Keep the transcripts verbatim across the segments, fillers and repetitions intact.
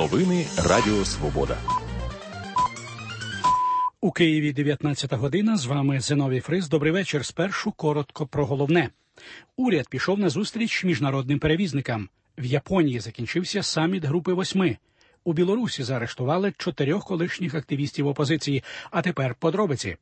Новини Радіо Свобода. У Києві дев'ятнадцята година. З вами Зиновій Фрис. Добрий вечір. Спершу коротко про головне. Уряд пішов на зустріч міжнародним перевізникам. В Японії закінчився саміт Групи восьми. У Білорусі заарештували чотирьох колишніх активістів опозиції. А тепер подробиці.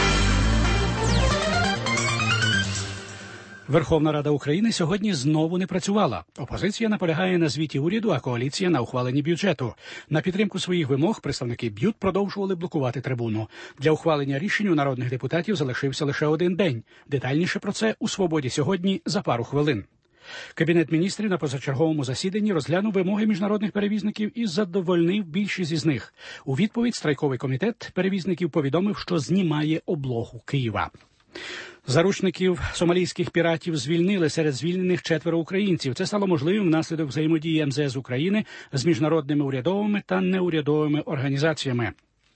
Верховна Рада України сьогодні знову не працювала. Опозиція наполягає на звіті уряду, а коаліція на ухваленні бюджету. На підтримку своїх вимог представники БЮТ продовжували блокувати трибуну. Для ухвалення рішень у народних депутатів залишився лише один день. Детальніше про це у «Свободі сьогодні» за пару хвилин. Кабінет міністрів на позачерговому засіданні розглянув вимоги міжнародних перевізників і задовольнив більшість із них. У відповідь страйковий комітет перевізників повідомив, що знімає облогу Києва. Заручників сомалійських піратів звільнили. Серед звільнених четверо українців. Це стало можливим внаслідок взаємодії ем зе ес України з міжнародними урядовими та неурядовими організаціями.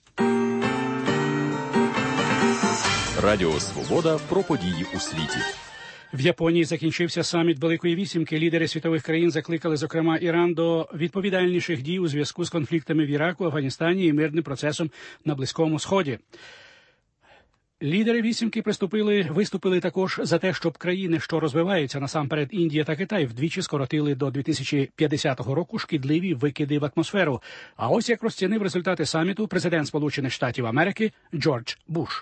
Радіо Свобода про події у світі. В Японії закінчився саміт Великої Вісімки. Лідери світових країн закликали, зокрема, Іран до відповідальніших дій у зв'язку з конфліктами в Іраку, Афганістані і мирним процесом на Близькому Сході. Лідери вісімки приступили, виступили також за те, щоб країни, що розвиваються, насамперед Індія та Китай, вдвічі скоротили до дві тисячі п'ятдесятого року шкідливі викиди в атмосферу. А ось як розцінив результати саміту президент Сполучених Штатів Америки Джордж Буш.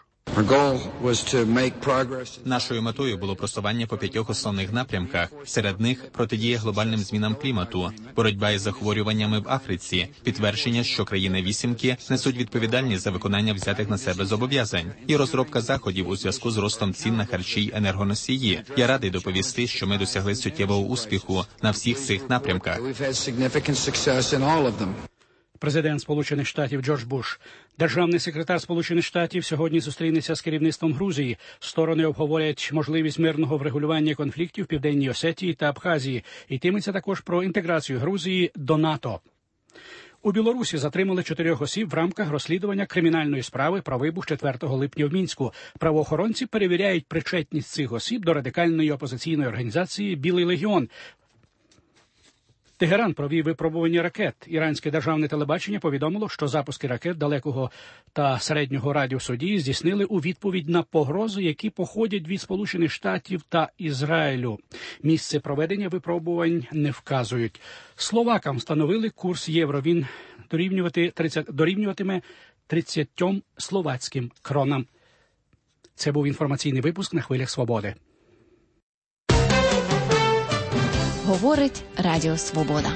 Нашою метою було просування по п'ятьох основних напрямках. Серед них протидія глобальним змінам клімату, боротьба із захворюваннями в Африці, підтвердження, що країни вісімки несуть відповідальність за виконання взятих на себе зобов'язань, і розробка заходів у зв'язку з ростом цін на харчі й енергоносії. Я радий доповісти, що ми досягли суттєвого успіху на всіх цих напрямках. Президент Сполучених Штатів Джордж Буш. Державний секретар Сполучених Штатів сьогодні зустрінеться з керівництвом Грузії. Сторони обговорять можливість мирного врегулювання конфліктів в Південній Осетії та Абхазії. Йтиметься також про інтеграцію Грузії до НАТО. У Білорусі затримали чотирьох осіб в рамках розслідування кримінальної справи про вибух четвертого липня в Мінську. Правоохоронці перевіряють причетність цих осіб до радикальної опозиційної організації «Білий легіон». Тегеран провів випробування ракет. Іранське державне телебачення повідомило, що запуски ракет далекого та середнього радіусу дії здійснили у відповідь на погрози, які походять від Сполучених Штатів та Ізраїлю. Місце проведення випробувань не вказують. Словакам встановили курс євро. Він дорівнювати тридцять, дорівнюватиме тридцятьом словацьким кронам. Це був інформаційний випуск на хвилях Свободи. Говорить Радіо Свобода.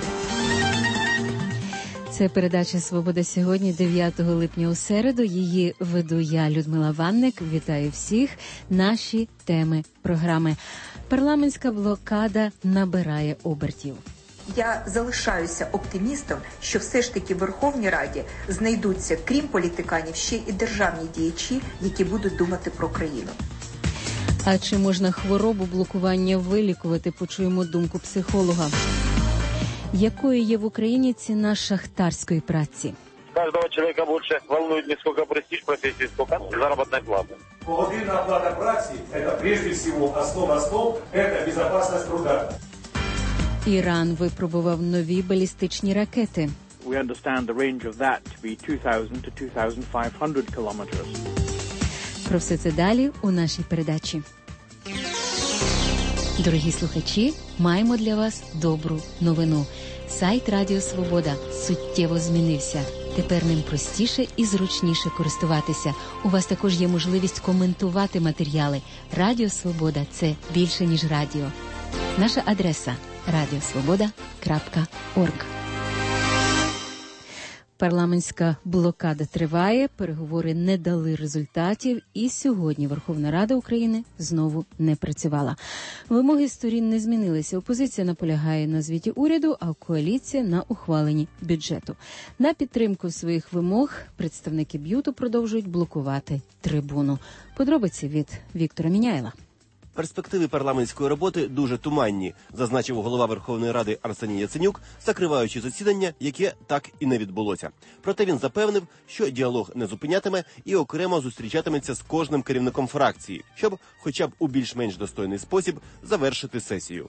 Це передача «Свобода сьогодні», дев'ятого липня у середу. Її веду я, Людмила Ванник. Вітаю всіх. Наші теми програми. Парламентська блокада набирає обертів. Я залишаюся оптимістом, що все ж таки в Верховній Раді знайдуться, крім політиканів, ще і державні діячі, які будуть думати про країну. А чи можна хворобу блокування вилікувати? Почуємо думку психолога. Якою є в Україні ціна шахтарської праці? Кожного чоловіка більше волнує не скільки престиж професії, скільки заробітна плата. Погодинна оплата праці – це прежде всього основа основ, це безпечність труда. Іран випробував нові балістичні ракети. We understand the range of that to be two thousand to two thousand five hundred kilometers. Про все це далі у нашій передачі. Дорогі слухачі, маємо для вас добру новину. Сайт Радіо Свобода суттєво змінився. Тепер ним простіше і зручніше користуватися. У вас також є можливість коментувати матеріали. Радіо Свобода – це більше, ніж радіо. Наша адреса – радіосвобода крапка орг. Парламентська блокада триває, переговори не дали результатів, і сьогодні Верховна Рада України знову не працювала. Вимоги сторін не змінилися. Опозиція наполягає на звіті уряду, а коаліція на ухваленні бюджету. На підтримку своїх вимог представники БЮТу продовжують блокувати трибуну. Подробиці від Віктора Міняйла. Перспективи парламентської роботи дуже туманні, зазначив голова Верховної Ради Арсеній Яценюк, закриваючи засідання, яке так і не відбулося. Проте він запевнив, що діалог не зупинятиме і окремо зустрічатиметься з кожним керівником фракції, щоб хоча б у більш-менш достойний спосіб завершити сесію.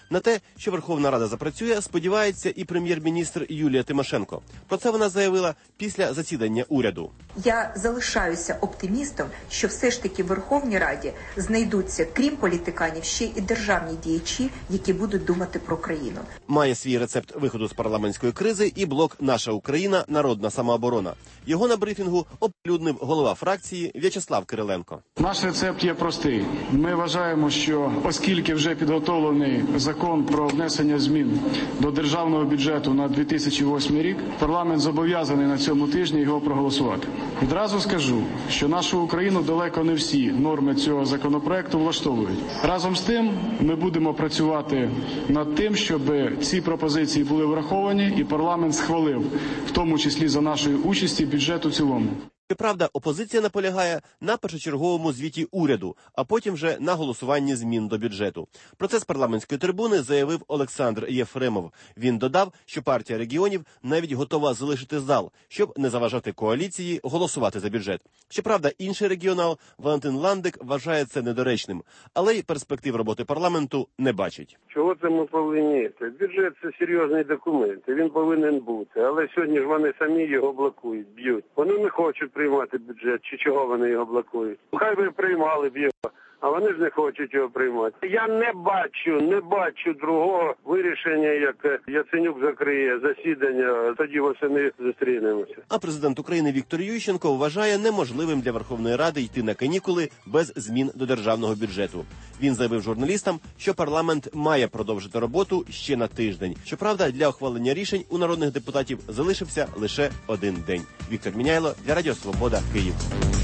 На те, що Верховна Рада запрацює, сподівається і прем'єр-міністр Юлія Тимошенко. Про це вона заявила після засідання уряду. Я залишаюся оптимістом, що все ж таки в Верховній Раді знайдуться, крім політиканів, ще і державні діячі, які будуть думати про країну. Має свій рецепт виходу з парламентської кризи і блок «Наша Україна. Народна самооборона». Його на брифінгу оприлюднив голова фракції В'ячеслав Кириленко. Наш рецепт є простий. Ми вважаємо, що оскільки вже підготовлений закон про внесення змін до державного бюджету на дві тисячі восьмий рік, парламент зобов'язаний на цьому тижні його проголосувати. Відразу скажу, що нашу Україну далеко не всі норми цього законопроекту влаштовують. Разом з тим, ми будемо працювати над тим, щоб ці пропозиції були враховані і парламент схвалив, в тому числі за нашої участі, бюджет у цілому. Щоправда, опозиція наполягає на першочерговому звіті уряду, а потім вже на голосуванні змін до бюджету. Про це з парламентської трибуни заявив Олександр Єфремов. Він додав, що партія регіонів навіть готова залишити зал, щоб не заважати коаліції голосувати за бюджет. Щоправда, інший регіонал Валентин Ландик вважає це недоречним, але й перспектив роботи парламенту не бачить. Чого це ми повинні? Бюджет – це серйозний документ, він повинен бути, але сьогодні ж вони самі його блокують, б'ють. Вони не хочуть приймати бюджет, чи чого вони його блокують. Хай би приймали б його, а вони ж не хочуть його приймати. Я не бачу, не бачу другого вирішення, як Яценюк закриє засідання, тоді восени зустрінемося. А президент України Віктор Ющенко вважає неможливим для Верховної Ради йти на канікули без змін до державного бюджету. Він заявив журналістам, що парламент має продовжити роботу ще на тиждень. Щоправда, для ухвалення рішень у народних депутатів залишився лише один день. Віктор Міняйло для Радіо Свобода, Київ.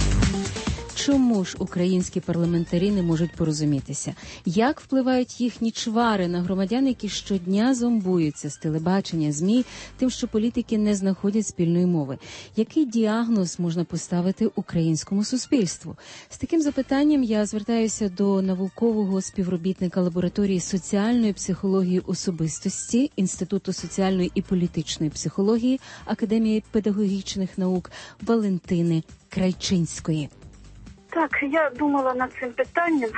Чому ж українські парламентарі не можуть порозумітися? Як впливають їхні чвари на громадян, які щодня зомбуються з телебачення, ЗМІ, тим, що політики не знаходять спільної мови? Який діагноз можна поставити українському суспільству? З таким запитанням я звертаюся до наукового співробітника лабораторії соціальної психології особистості Інституту соціальної і політичної психології Академії педагогічних наук Валентини Крайчинської. Так, я думала над цим питанням,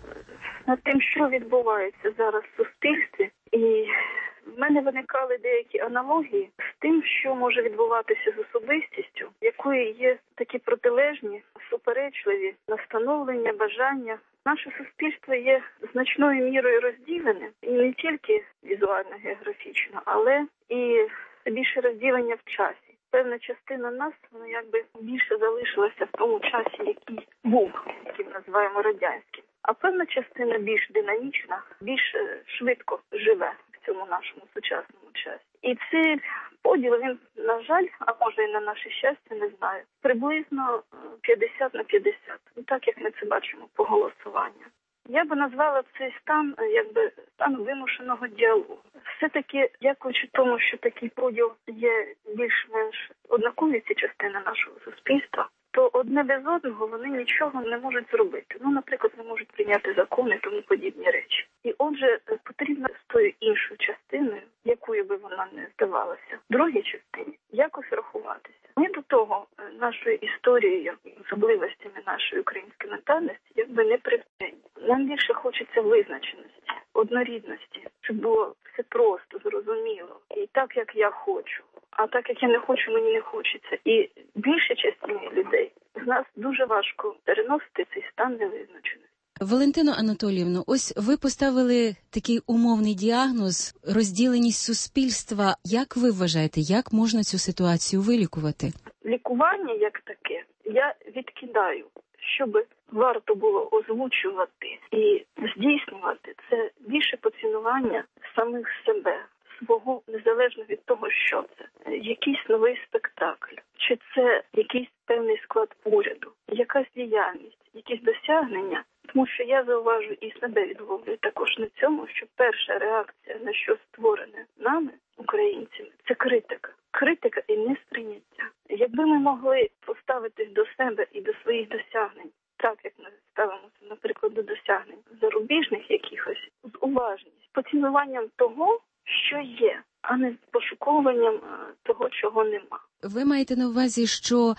над тим, що відбувається зараз в суспільстві, і в мене виникали деякі аналогії з тим, що може відбуватися з особистістю, якої є такі протилежні, суперечливі настановлення, бажання. Наше суспільство є значною мірою розділене, і не тільки візуально-географічно, але і більше розділення в часі. Певна частина нас, вона якби більше залишилася в тому часі, який був, який ми називаємо радянським. А певна частина більш динамічна, більш швидко живе в цьому нашому сучасному часі. І цей поділ, він, на жаль, а може і на наше щастя, не знаю, приблизно п'ятдесят на п'ятдесят. Так, як ми це бачимо по голосуванню. Я би назвала цей стан, якби, стан вимушеного діалогу. Все-таки, дякуючи тому, що такий поділ є більш-менш однакові ці частини нашого суспільства, то одне без одного вони нічого не можуть зробити. Ну, наприклад, не можуть прийняти закони і тому подібні речі. І отже, потрібно з тою іншою частиною, якою би вона не здавалася, другій частині, якось рахуватися. Ми до того нашою історією, особливостями нашої української ментальності, якби не привчені. Нам більше хочеться визначеності, однорідності, щоб було все просто, зрозуміло. І так, як я хочу. А так, як я не хочу, мені не хочеться. І більшій частині людей з нас дуже важко переносити цей стан невизначеності. Валентино Анатоліївно, ось ви поставили такий умовний діагноз – розділеність суспільства. Як ви вважаєте, як можна цю ситуацію вилікувати? Лікування як таке я відкидаю, щоб варто було озвучувати і здійснювати це більше поцінування самих себе, свого, незалежно від того, що це. Якийсь новий спектакль, чи це якийсь певний склад уряду, якась діяльність, якісь досягнення. Тому що я зауважу і себе відловлюю також на цьому, що перша реакція на що створене нами, українцями, це критика. Критика і несприйняття. Якби ми могли поставитись до себе і до своїх досягнень, так як ми ставимося, наприклад, до досягнень зарубіжних якихось, з уважністю, поцінуванням того, що є, а не з пошуковуванням того, чого нема. Ви маєте на увазі, що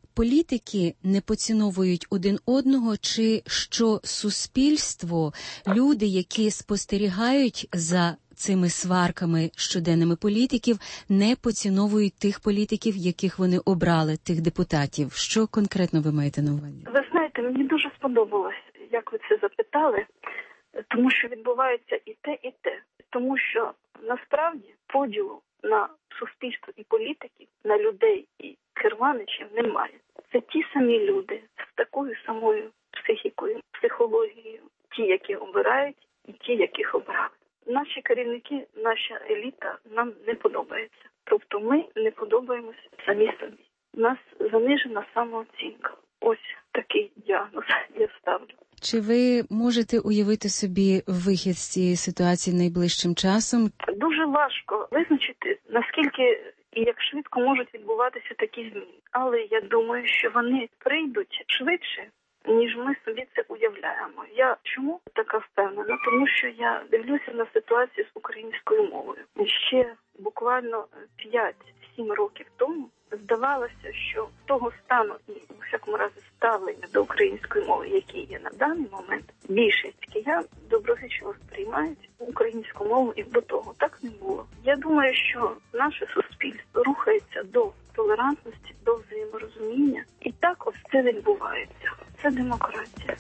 політики не поціновують один одного, чи що суспільство, люди, які спостерігають за цими сварками щоденними політиків, не поціновують тих політиків, яких вони обрали, тих депутатів? Що конкретно ви маєте на увазі? Ви знаєте, мені дуже сподобалось, як ви це запитали, тому що відбувається і те, і те. Тому що насправді поділу на суспільство і політиків, на людей і керманичів немає. Це ті самі люди з такою самою психікою, психологією, ті, які обирають, і ті, яких обрали. Наші керівники, наша еліта нам не подобається. Тобто ми не подобаємося самі собі. У нас занижена самооцінка. Ось такий діагноз я ставлю. Чи ви можете уявити собі вихід з цієї ситуації найближчим часом? Дуже важко визначити, наскільки і як швидко можуть відбуватися такі зміни. Але я думаю, що вони прийдуть швидше, ніж ми собі це уявляємо. Я чому така впевнена? Тому що я дивлюся на ситуацію з українською мовою. Ще буквально п'ять-сім років тому здавалося, що того стану і, у всякому разі, ставлення до української мови, які є на даний момент, більшість киян доброзичливо сприймають українську мову і до того. Так не було. Я думаю, що наше суспільство рухається до толерантності, до взаєморозуміння. І так ось це відбувається. Це демократія.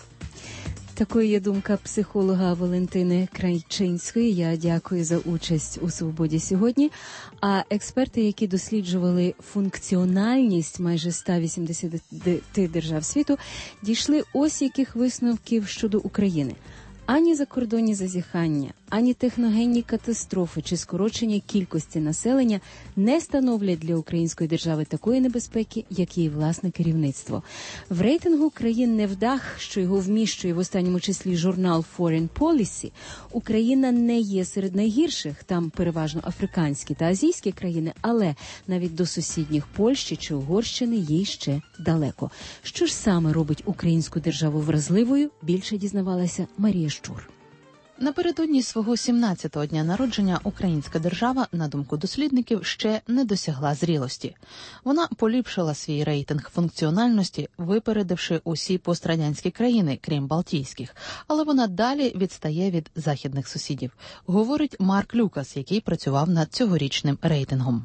Такою є думка психолога Валентини Крайчинської. Я дякую за участь у «Свободі» сьогодні. А експерти, які досліджували функціональність майже ста вісімдесяти держав світу, дійшли ось яких висновків щодо України. Ані закордонні зазіхання, ані техногенні катастрофи чи скорочення кількості населення не становлять для української держави такої небезпеки, як її власне керівництво. В рейтингу країн невдах, що його вміщує в останньому числі журнал Foreign Policy, Україна не є серед найгірших, там переважно африканські та азійські країни, але навіть до сусідніх Польщі чи Угорщини їй ще далеко. Що ж саме робить українську державу вразливою, більше дізнавалася Марія Щур. Напередодні свого сімнадцятого дня народження українська держава, на думку дослідників, ще не досягла зрілості. Вона поліпшила свій рейтинг функціональності, випередивши усі пострадянські країни, крім Балтійських. Але вона далі відстає від західних сусідів, говорить Марк Люкас, який працював над цьогорічним рейтингом.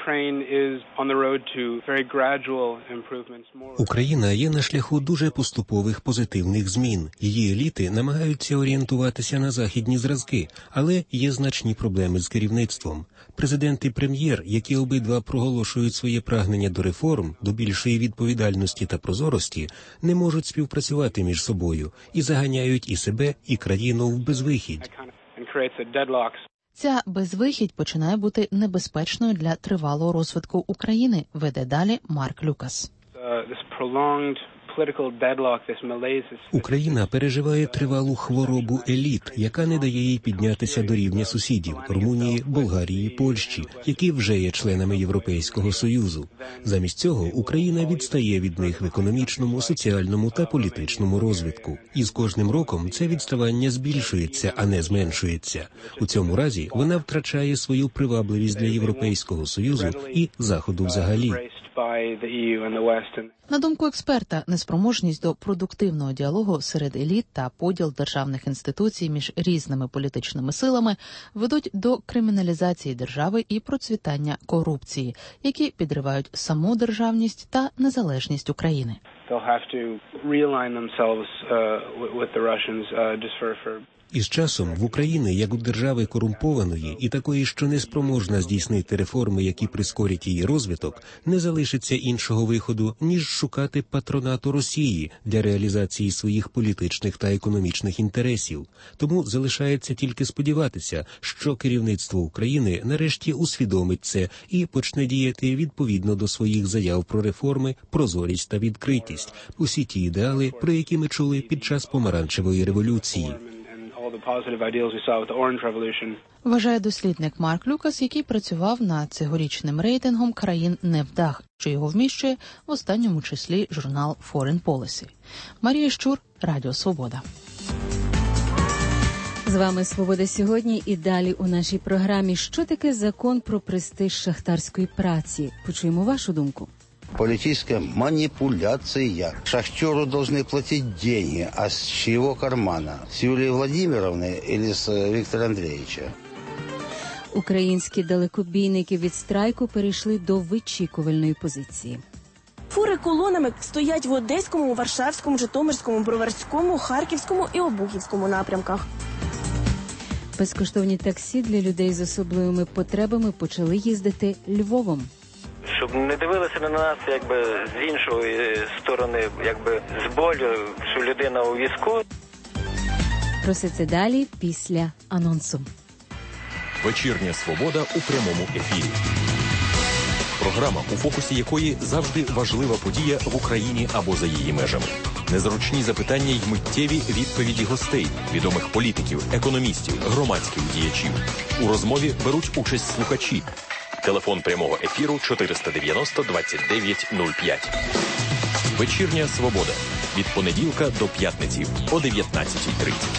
Україна є на шляху дуже поступових позитивних змін. Її еліти намагаються орієнтуватися на західні зразки, але є значні проблеми з керівництвом. Президент і прем'єр, які обидва проголошують своє прагнення до реформ, до більшої відповідальності та прозорості, не можуть співпрацювати між собою і заганяють і себе, і країну в безвихідь. Ця безвихідь починає бути небезпечною для тривалого розвитку України, веде далі Марк Люкас. Україна переживає тривалу хворобу еліт, яка не дає їй піднятися до рівня сусідів – Румунії, Болгарії, Польщі, які вже є членами Європейського Союзу. Замість цього Україна відстає від них в економічному, соціальному та політичному розвитку. І з кожним роком це відставання збільшується, а не зменшується. У цьому разі вона втрачає свою привабливість для Європейського Союзу і Заходу взагалі. На думку експерта, неспроможність до продуктивного діалогу серед еліт та поділ державних інституцій між різними політичними силами ведуть до криміналізації держави і процвітання корупції, які підривають саму державність та незалежність України. Із часом в Україні, як у держави корумпованої і такої, що не спроможна здійснити реформи, які прискорять її розвиток, не залишиться іншого виходу, ніж шукати патронату Росії для реалізації своїх політичних та економічних інтересів. Тому залишається тільки сподіватися, що керівництво України нарешті усвідомить це і почне діяти відповідно до своїх заяв про реформи, прозорість та відкритість. Усі ті ідеали, про які ми чули під час помаранчевої революції. Вважає дослідник Марк Люкас, який працював над цьогорічним рейтингом країн невдах, що його вміщує в останньому числі журнал Foreign Policy. Марія Щур, Радіо Свобода. З вами «Свобода» сьогодні і далі у нашій програмі. Що таке закон про престиж шахтарської праці? Почуємо вашу думку. Политическая манипуляция. Шахтеру должны платить деньги. А с чьего кармана? С Юлии Владимировны или с Виктора Андреевича? Українські далекобійники від страйку перейшли до вичікувальної позиції. Фури колонами стоять в Одеському, Варшавському, Житомирському, Броварському, Харківському і Обухівському напрямках. Безкоштовні таксі для людей з особливими потребами почали їздити Львовом. Щоб не дивилися на нас якби з іншої сторони, якби з болю, що людина у візку. Про все це далі після анонсу. Вечірня свобода у прямому ефірі. Програма, у фокусі якої завжди важлива подія в Україні або за її межами. Незручні запитання й миттєві відповіді гостей, відомих політиків, економістів, громадських діячів. У розмові беруть участь слухачі. Телефон прямого ефіру чотириста дев'яносто двадцять дев'ять нуль п'ять. Вечірня свобода. Від понеділка до п'ятниці о дев'ятнадцятій тридцять.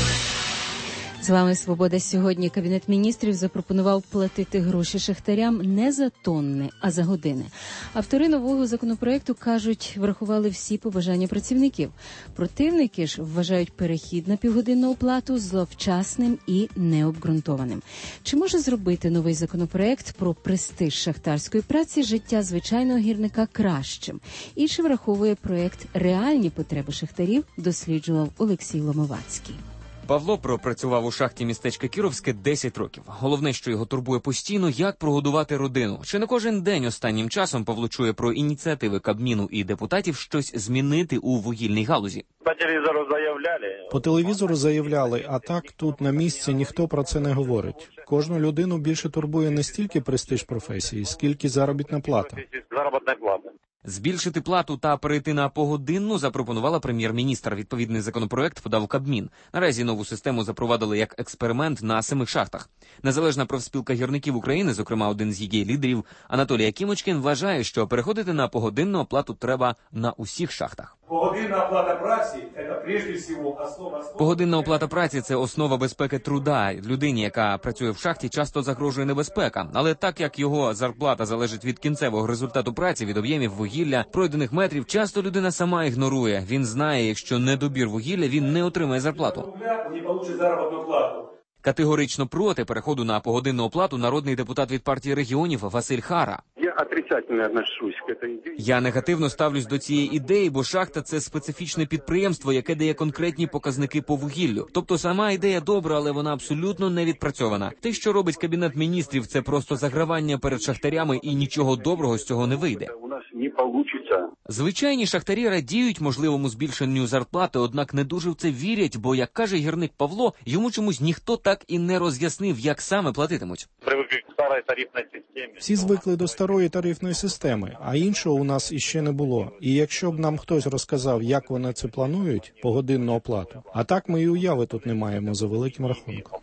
З вами «Свобода». Сьогодні Кабінет міністрів запропонував платити гроші шахтарям не за тонни, а за години. Автори нового законопроекту кажуть, врахували всі побажання працівників. Противники ж вважають перехід на півгодинну оплату зловчасним і необґрунтованим. Чи може зробити новий законопроект про престиж шахтарської праці життя звичайного гірника кращим? І чи враховує проект реальні потреби шахтарів, досліджував Олексій Ломовацький. Павло пропрацював у шахті містечка Кіровське десять років. Головне, що його турбує постійно, як прогодувати родину. Чи не кожен день останнім часом Павло чує про ініціативи Кабміну і депутатів щось змінити у вугільній галузі? По телевізору заявляли. По телевізору заявляли, а так тут на місці ніхто про це не говорить. Кожну людину більше турбує не стільки престиж професії, скільки заробітна плата. Заробітна плата. Збільшити плату та перейти на погодинну запропонувала прем'єр-міністр. Відповідний законопроект подав Кабмін. Наразі нову систему запровадили як експеримент на семи шахтах. Незалежна профспілка гірників України, зокрема один з її лідерів, Анатолій Акімочкін, вважає, що переходити на погодинну оплату треба на усіх шахтах. Погодинна оплата праці – це, прежде всього, основа... Погодинна оплата праці – це основа безпеки труда. Людині, яка працює в шахті, часто загрожує небезпека. Але так як його зарплата залежить від кінцевого результату праці, від об'ємів вугілля, пройдених метрів, часто людина сама ігнорує. Він знає, якщо недобір вугілля, він не отримає зарплату. Не получить заробітну плату. Категорично проти переходу на погодинну оплату народний депутат від партії регіонів Василь Хара. Я отрицательно отношусь к этой идее. Я негативно ставлюсь до цієї ідеї, бо шахта – це специфічне підприємство, яке дає конкретні показники по вугіллю. Тобто сама ідея добра, але вона абсолютно не відпрацьована. Те, що робить Кабінет міністрів, це просто загравання перед шахтарями, і нічого доброго з цього не вийде. У нас не получится. Звичайні шахтарі радіють можливому збільшенню зарплати, однак не дуже в це вірять, бо, як каже гірник Павло, йому чомусь ніхто так і не роз'яснив, як саме платитимуть. Привикли к старій тарифній системі. Всі звикли до старої тарифної системи, а іншого у нас іще не було. І якщо б нам хтось розказав, як вони це планують, погодинну оплату, а так ми і уяви тут не маємо за великим рахунком.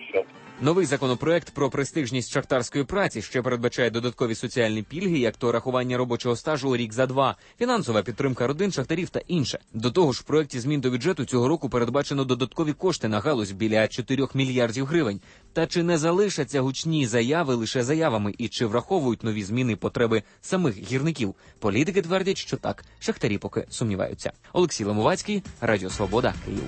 Новий законопроект про престижність шахтарської праці ще передбачає додаткові соціальні пільги, як то рахування робочого стажу рік за два, фінансова підтримка родин, шахтарів та інше. До того ж, в проекті змін до бюджету цього року передбачено додаткові кошти на галузь біля чотирьох мільярдів гривень. Та чи не залишаться гучні заяви лише заявами і чи враховують нові зміни потреби самих гірників? Політики твердять, що так, шахтарі поки сумніваються. Олексій Ломовацький, Радіо Свобода, Київ.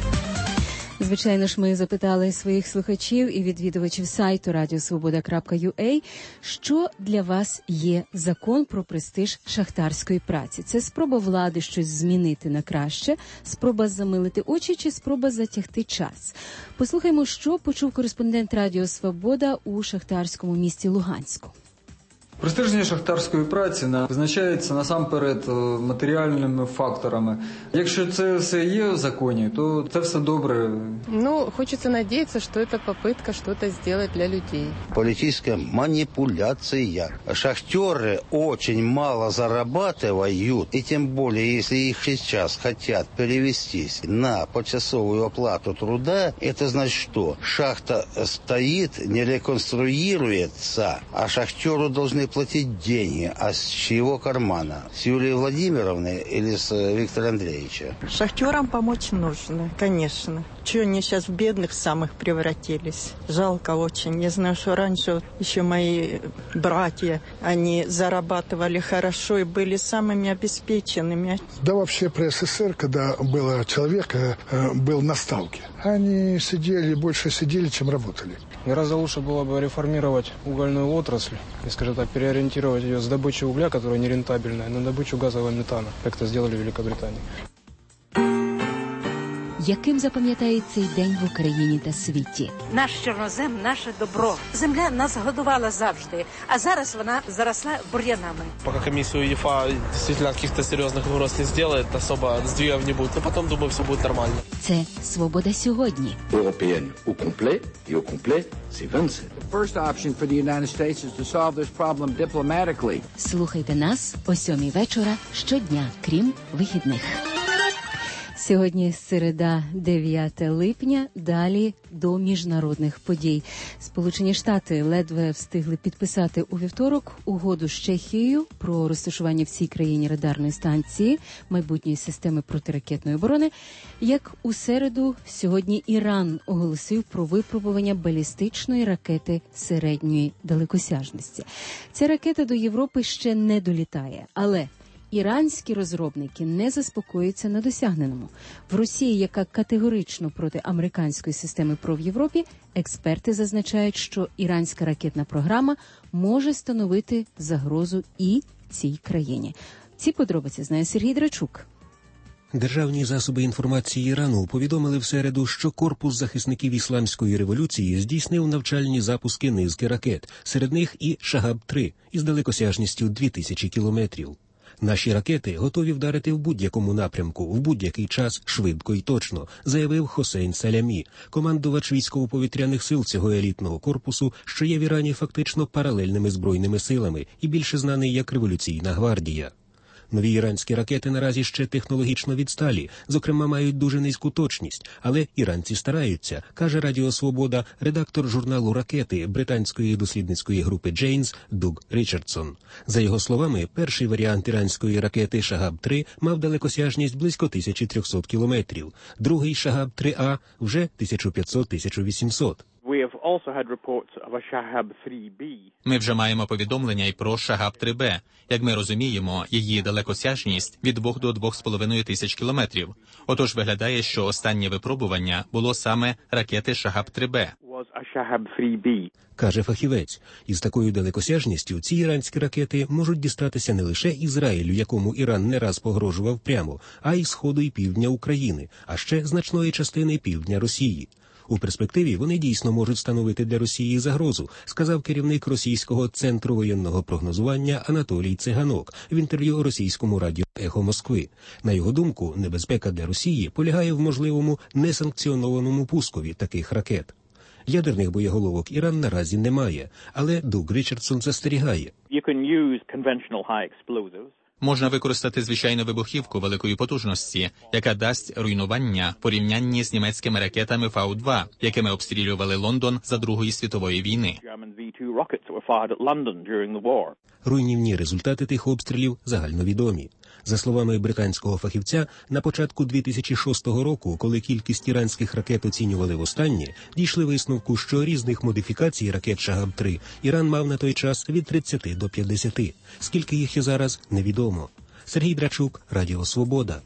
Звичайно ж, ми запитали своїх слухачів і відвідувачів сайту радіосвобода крапка ю а, що для вас є закон про престиж шахтарської праці. Це спроба влади щось змінити на краще, спроба замилити очі чи спроба затягти час. Послухаймо, що почув кореспондент Радіо Свобода у шахтарському місті Луганську. Престижність шахтарської праці визначається насамперед матеріальними факторами. Якщо це все є в законі, то це все добре. Ну, хочеться надіятися, що це попытка щось зробити для людей. Політична маніпуляція. Шахтери дуже мало зарабатывают, і тим більше, якщо їх зараз хочуть перевестись на почасову оплату труда, це значить, що шахта стоїть, не реконструюється, а шахтеру повинні будет платить деньги? А с чьего кармана? С Юлии Владимировны или с Виктора Андреевича? Шахтерам помочь нужно, конечно. Чего они сейчас в бедных самых превратились? Жалко очень. Я знаю, что раньше еще мои братья, они зарабатывали хорошо и были самыми обеспеченными. Да вообще при СССР, когда был человек, был на ставке. Они сидели, больше сидели, чем работали. Гораздо лучше было бы реформировать угольную отрасль и, скажем так, переориентировать ее с добычи угля, которая нерентабельная, на добычу газового метана, как это сделали в Великобритании. Яким запам'ятає цей день в Україні та світі? Наш чорнозем – наше добро. Земля нас годувала завжди, а зараз вона заросла бур'янами. Пока комиссия УЕФА действительно каких-то серьезных выбросов не сделает, особо сдвигов не будет, но потом, думаю, все будет нормально. Це «Свобода сьогодні». Européenne au complet, et au complet, c'est vingt-sept. The first option for the United States is to solve this problem diplomatically. Слухайте нас о сьомій вечора щодня, крім вихідних. Сьогодні середа, дев'яте липня, далі до міжнародних подій. Сполучені Штати ледве встигли підписати у вівторок угоду з Чехією про розташування в цій країні радарної станції майбутньої системи протиракетної оборони. Як у середу, сьогодні Іран оголосив про випробування балістичної ракети середньої далекосяжності. Ця ракета до Європи ще не долітає, але іранські розробники не заспокоюються на досягненому. В Росії, яка категорично проти американської системи ПРО в Європі, експерти зазначають, що іранська ракетна програма може становити загрозу і цій країні. Ці подробиці знає Сергій Драчук. Державні засоби інформації Ірану повідомили в середу, що корпус захисників ісламської революції здійснив навчальні запуски низки ракет, серед них і Шагаб три із далекосяжністю дві тисячі кілометрів. Наші ракети готові вдарити в будь-якому напрямку, в будь-який час, швидко і точно, заявив Хосейн Салямі, командувач військово-повітряних сил цього елітного корпусу, що є в Ірані фактично паралельними збройними силами і більше знаний як Революційна гвардія. Нові іранські ракети наразі ще технологічно відсталі, зокрема мають дуже низьку точність, але іранці стараються, каже Радіо Свобода редактор журналу «Ракети» британської дослідницької групи «Джейнс» Дуг Річардсон. За його словами, перший варіант іранської ракети «Шагаб три» мав далекосяжність близько тисяча триста кілометрів, другий «Шагаб три А» вже тисяча п'ятсот - тисяча вісімсот. Ми вже маємо повідомлення і про Шагаб три Б. Як ми розуміємо, її далекосяжність від двох до двох з половиною тисяч кілометрів. Отож виглядає, що останнє випробування було саме ракети Шагаб три Б. Каже фахівець, із такою далекосяжністю ці іранські ракети можуть дістатися не лише Ізраїлю, якому Іран не раз погрожував прямо, а й сходу і півдня України, а ще значної частини півдня Росії. У перспективі вони дійсно можуть становити для Росії загрозу, сказав керівник Російського центру воєнного прогнозування Анатолій Циганок в інтерв'ю російському радіо «Ехо Москви». На його думку, небезпека для Росії полягає в можливому несанкціонованому пускові таких ракет. Ядерних боєголовок Іран наразі не має, але Дуг Річардсон застерігає. Можна використати звичайну вибухівку великої потужності, яка дасть руйнування в порівнянні з німецькими ракетами Ф А два, якими обстрілювали Лондон за Другої світової війни. Руйнівні результати тих обстрілів загальновідомі. За словами британського фахівця, на початку дві тисячі шостого року, коли кількість іранських ракет оцінювали востаннє, дійшли висновку, що різних модифікацій ракет Шагаб три Іран мав на той час від тридцяти до п'ятдесяти. Скільки їх є зараз, невідомо. Сергій Драчук, Радіо Свобода.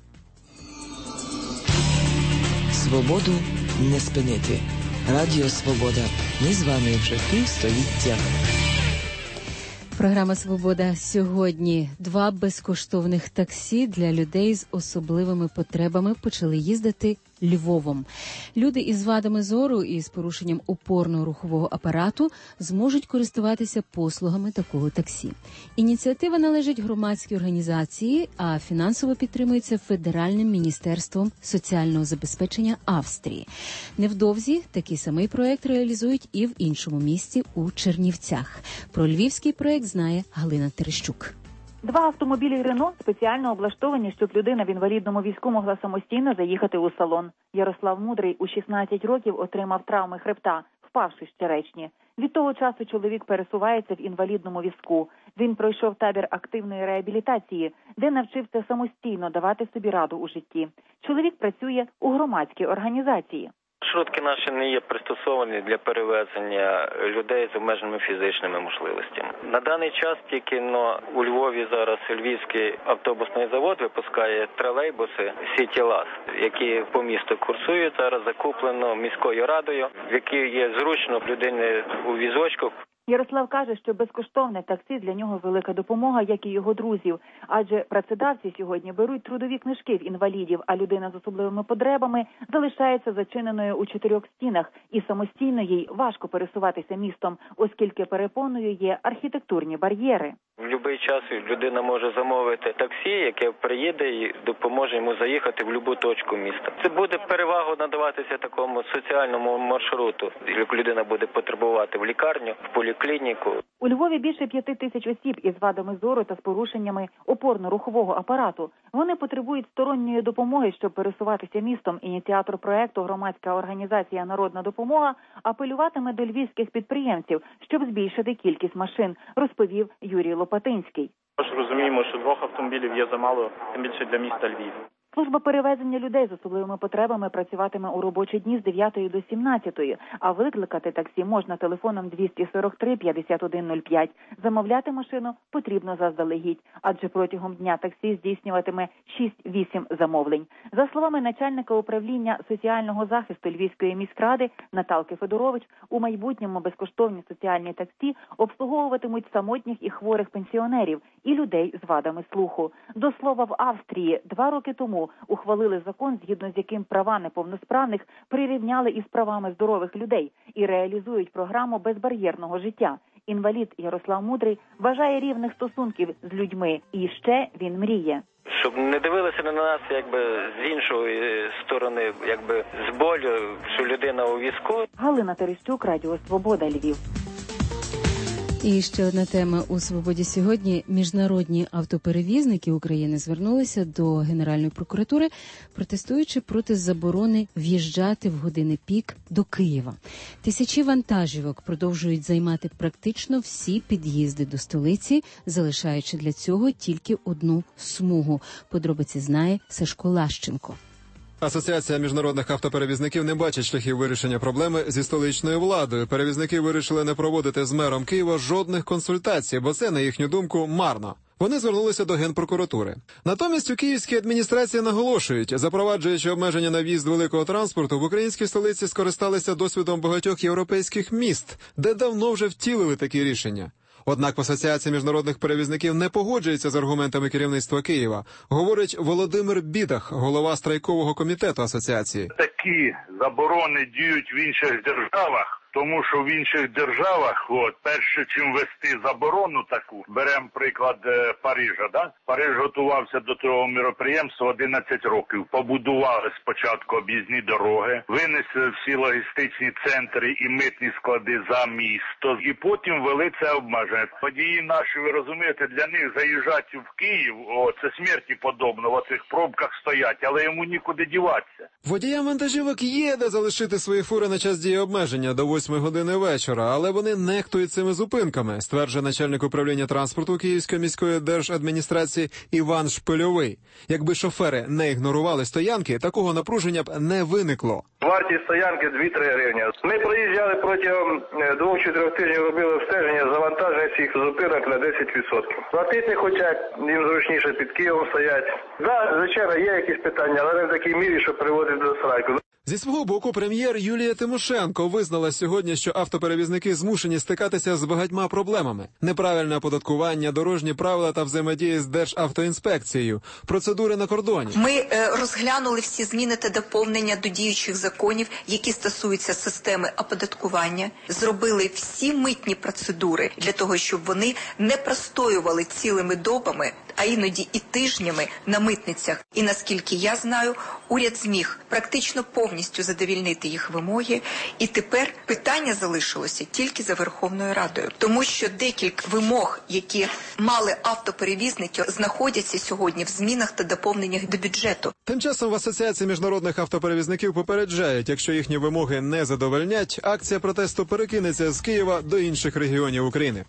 Свободу не спинити. Радіо Свобода. Ми з вами вже півстоліття. Програма «Свобода» сьогодні. Два безкоштовних таксі для людей з особливими потребами почали їздити Львовом. Люди із вадами зору і з порушенням опорно-рухового апарату зможуть користуватися послугами такого таксі. Ініціатива належить громадській організації, а фінансово підтримується Федеральним міністерством соціального забезпечення Австрії. Невдовзі такий самий проект реалізують і в іншому місті у Чернівцях. Про львівський проект знає Галина Терещук. Два автомобілі «Рено» спеціально облаштовані, щоб людина в інвалідному візку могла самостійно заїхати у салон. Ярослав Мудрий у шістнадцять років отримав травми хребта. впавши з черечні. Від того часу чоловік пересувається в інвалідному візку. Він пройшов табір активної реабілітації, де навчився самостійно давати собі раду у житті. Чоловік працює у громадській організації. Маршрутки наші не є пристосовані для перевезення людей з обмеженими фізичними можливостями. На даний час тільки но, у Львові зараз Львівський автобусний завод випускає тролейбуси «Сіті-Лас», які по місту курсують, зараз закуплено міською радою, в якій є зручно людини у візочку. Ярослав каже, що безкоштовне таксі для нього велика допомога, як і його друзів. Адже працедавці сьогодні беруть трудові книжки в інвалідів, а людина з особливими потребами залишається зачиненою у чотирьох стінах, і самостійно їй важко пересуватися містом, оскільки перепоною є архітектурні бар'єри. В будь-який час людина може замовити таксі, яке приїде і допоможе йому заїхати в будь-яку точку міста. Це буде перевагу надаватися такому соціальному маршруту, як людина буде потребувати в лікарню, в поліклініку. У Львові більше п'яти тисяч осіб із вадами зору та з порушеннями опорно-рухового апарату. Вони потребують сторонньої допомоги, щоб пересуватися містом. Ініціатор проекту «Громадська організація «Народна допомога» апелюватиме до львівських підприємців, щоб збільшити кількість машин, розповів Юрій Лопатинський. Ми ж розуміємо, що двох автомобілів є замало, тим більше для міста Львів. Служба перевезення людей з особливими потребами працюватиме у робочі дні з дев'ятої до сімнадцятої, а викликати таксі можна телефоном двісті сорок три п'ятдесят один нуль п'ять. Замовляти машину потрібно заздалегідь, адже протягом дня таксі здійснюватиме шість-вісім замовлень. За словами начальника управління соціального захисту Львівської міськради Наталки Федорович, у майбутньому безкоштовні соціальні таксі обслуговуватимуть самотніх і хворих пенсіонерів і людей з вадами слуху. До слова, в Австрії два роки тому ухвалили закон, згідно з яким права неповносправних прирівняли із правами здорових людей і реалізують програму безбар'єрного життя. Інвалід Ярослав Мудрий бажає рівних стосунків з людьми, і ще він мріє. Щоб не дивилися на нас якби з іншої сторони, якби з болю, що людина у візку. Галина Терещук, Радіо Свобода, Львів. І ще одна тема у «Свободі» сьогодні. Міжнародні автоперевізники України звернулися до Генеральної прокуратури, протестуючи проти заборони в'їжджати в години пік до Києва. Тисячі вантажівок продовжують займати практично всі під'їзди до столиці, залишаючи для цього тільки одну смугу. Подробиці знає Сашко Лащенко. Асоціація міжнародних автоперевізників не бачить шляхів вирішення проблеми зі столичною владою. Перевізники вирішили не проводити з мером Києва жодних консультацій, бо це, на їхню думку, марно. Вони звернулися до Генпрокуратури. Натомість у київській адміністрації наголошують, запроваджуючи обмеження на в'їзд великого транспорту, в українській столиці скористалися досвідом багатьох європейських міст, де давно вже втілили такі рішення. Однак Асоціація міжнародних перевізників не погоджується з аргументами керівництва Києва, говорить Володимир Бідах, голова страйкового комітету асоціації. Такі заборони діють в інших державах. Тому що в інших державах, от, перше, чим вести заборону таку, беремо приклад е, Парижа, да? Париж готувався до того міроприємства одинадцять років. Побудували спочатку об'їзні дороги, винесли всі логістичні центри і митні склади за місто, і потім ввели це обмеження. Водії наші, ви розумієте, для них заїжджати в Київ, о, це смерті подобно, в оцих пробках стоять, але йому нікуди діватися. Водіям вантажівок є де залишити свої фури на час дії обмеження до восьми години вечора, але вони нехтують цими зупинками, стверджує начальник управління транспорту Київської міської держадміністрації Іван Шпильовий. Якби шофери не ігнорували стоянки, такого напруження б не виникло. Вартість стоянки дві-три гривні. Ми проїжджали протягом двох-чотирьох тижнів, робили обстеження завантаження всіх зупинок на десять відсотків. Платити не хочуть, їм зручніше під Києвом стоять. Так, да, звичайно, є якісь питання, але не в такій мірі, що приводить до страйку. Зі свого боку, прем'єр Юлія Тимошенко визнала сьогодні, що автоперевізники змушені стикатися з багатьма проблемами. Неправильне оподаткування, дорожні правила та взаємодії з Державтоінспекцією, процедури на кордоні. Ми е, розглянули всі зміни та доповнення до діючих законів, які стосуються системи оподаткування, зробили всі митні процедури для того, щоб вони не простоювали цілими добами а іноді і тижнями на митницях. І наскільки я знаю, уряд зміг практично повністю задовільнити їх вимоги. І тепер питання залишилося тільки за Верховною Радою. Тому що декілька вимог, які мали автоперевізники, знаходяться сьогодні в змінах та доповненнях до бюджету. Тим часом в Асоціації міжнародних автоперевізників попереджають, якщо їхні вимоги не задовольнять, акція протесту перекинеться з Києва до інших регіонів України.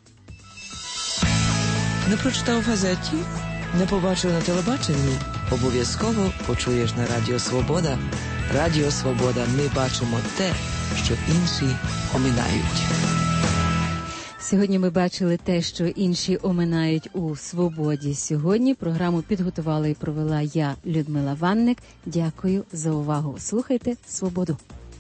Не прочитав в газеті? Не побачив на телебаченні? Обов'язково почуєш на Радіо Свобода. Радіо Свобода. Ми бачимо те, що інші оминають. Сьогодні ми бачили те, що інші оминають у «Свободі». Сьогодні програму підготувала і провела я, Людмила Ванник. Дякую за увагу. Слухайте «Свободу».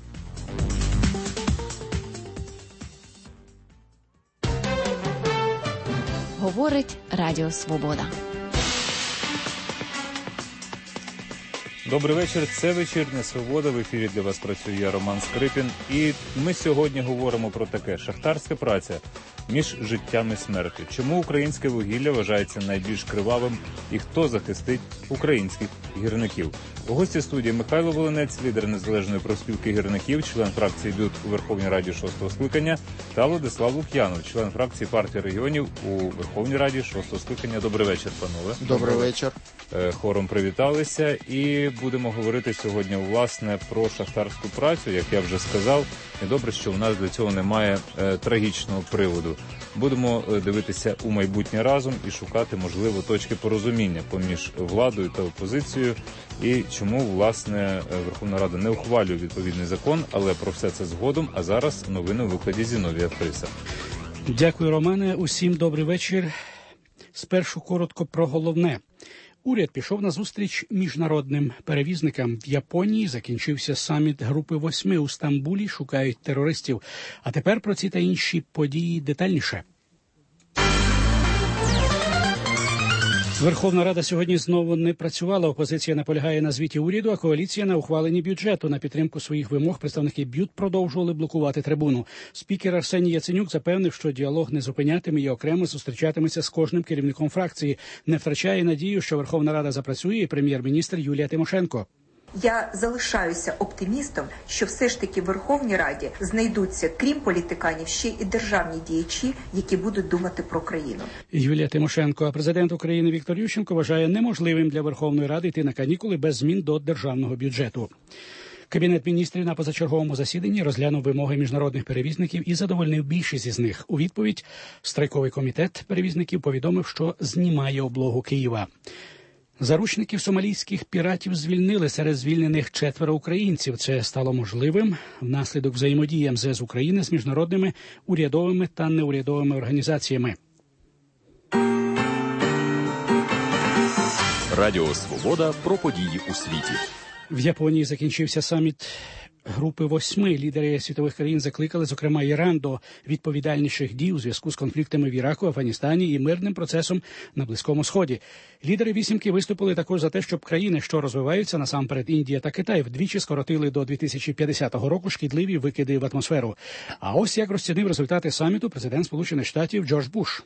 Говорить Радіо Свобода. Добрий вечір. Це вечірня «Свобода». В ефірі для вас працює я, Роман Скрипін. І ми сьогодні говоримо про таке: шахтарська праця між життям і смертю. Чому українське вугілля вважається найбільш кривавим і хто захистить українських гірників? У гості студії Михайло Волинець, лідер Незалежної профспілки гірників, член фракції БЮТ у Верховній Раді шостого скликання, та Владислав Лук'янов, член фракції партії регіонів у Верховній Раді шостого скликання. Добрий вечір, панове. Добрий вечір. Хором привіталися і будемо говорити сьогодні, власне, про шахтарську працю, як я вже сказав. І добре, що у нас для цього немає е, трагічного приводу. Будемо е, дивитися у майбутнє разом і шукати, можливо, точки порозуміння поміж владою та опозицією. І чому, власне, Верховна Рада не ухвалює відповідний закон, але про все це згодом. А зараз новини у викладі Зіновія Фриса. Дякую, Романе. Усім добрий вечір. Спершу коротко про головне. Уряд пішов на зустріч міжнародним перевізникам. В Японії закінчився саміт Групи восьми у Стамбулі, шукають терористів. А тепер про ці та інші події детальніше. Верховна Рада сьогодні знову не працювала. Опозиція наполягає на звіті уряду, а коаліція на ухваленні бюджету. На підтримку своїх вимог представники БЮТ продовжували блокувати трибуну. Спікер Арсеній Яценюк запевнив, що діалог не зупинятиме і окремо зустрічатиметься з кожним керівником фракції. Не втрачає надію, що Верховна Рада запрацює, і прем'єр-міністр Юлія Тимошенко. Я залишаюся оптимістом, що все ж таки в Верховній Раді знайдуться, крім політиканів, ще і державні діячі, які будуть думати про країну. Юлія Тимошенко. А президент України Віктор Ющенко вважає неможливим для Верховної Ради йти на канікули без змін до державного бюджету. Кабінет міністрів на позачерговому засіданні розглянув вимоги міжнародних перевізників і задовольнив більшість із них. У відповідь страйковий комітет перевізників повідомив, що знімає облогу Києва. Заручників сомалійських піратів звільнили. Серед звільнених четверо українців. Це стало можливим внаслідок взаємодії ем зе ес України з міжнародними урядовими та неурядовими організаціями. Радіо «Свобода» про події у світі. В Японії закінчився саміт Групи восьми. Лідери світових країн закликали, зокрема, Іран до відповідальніших дій у зв'язку з конфліктами в Іраку, Афганістані і мирним процесом на Близькому Сході. Лідери вісімки виступили також за те, щоб країни, що розвиваються, насамперед Індія та Китай, вдвічі скоротили до дві тисячі п'ятдесятого року шкідливі викиди в атмосферу. А ось як розцінив результати саміту президент Сполучених Штатів Джордж Буш.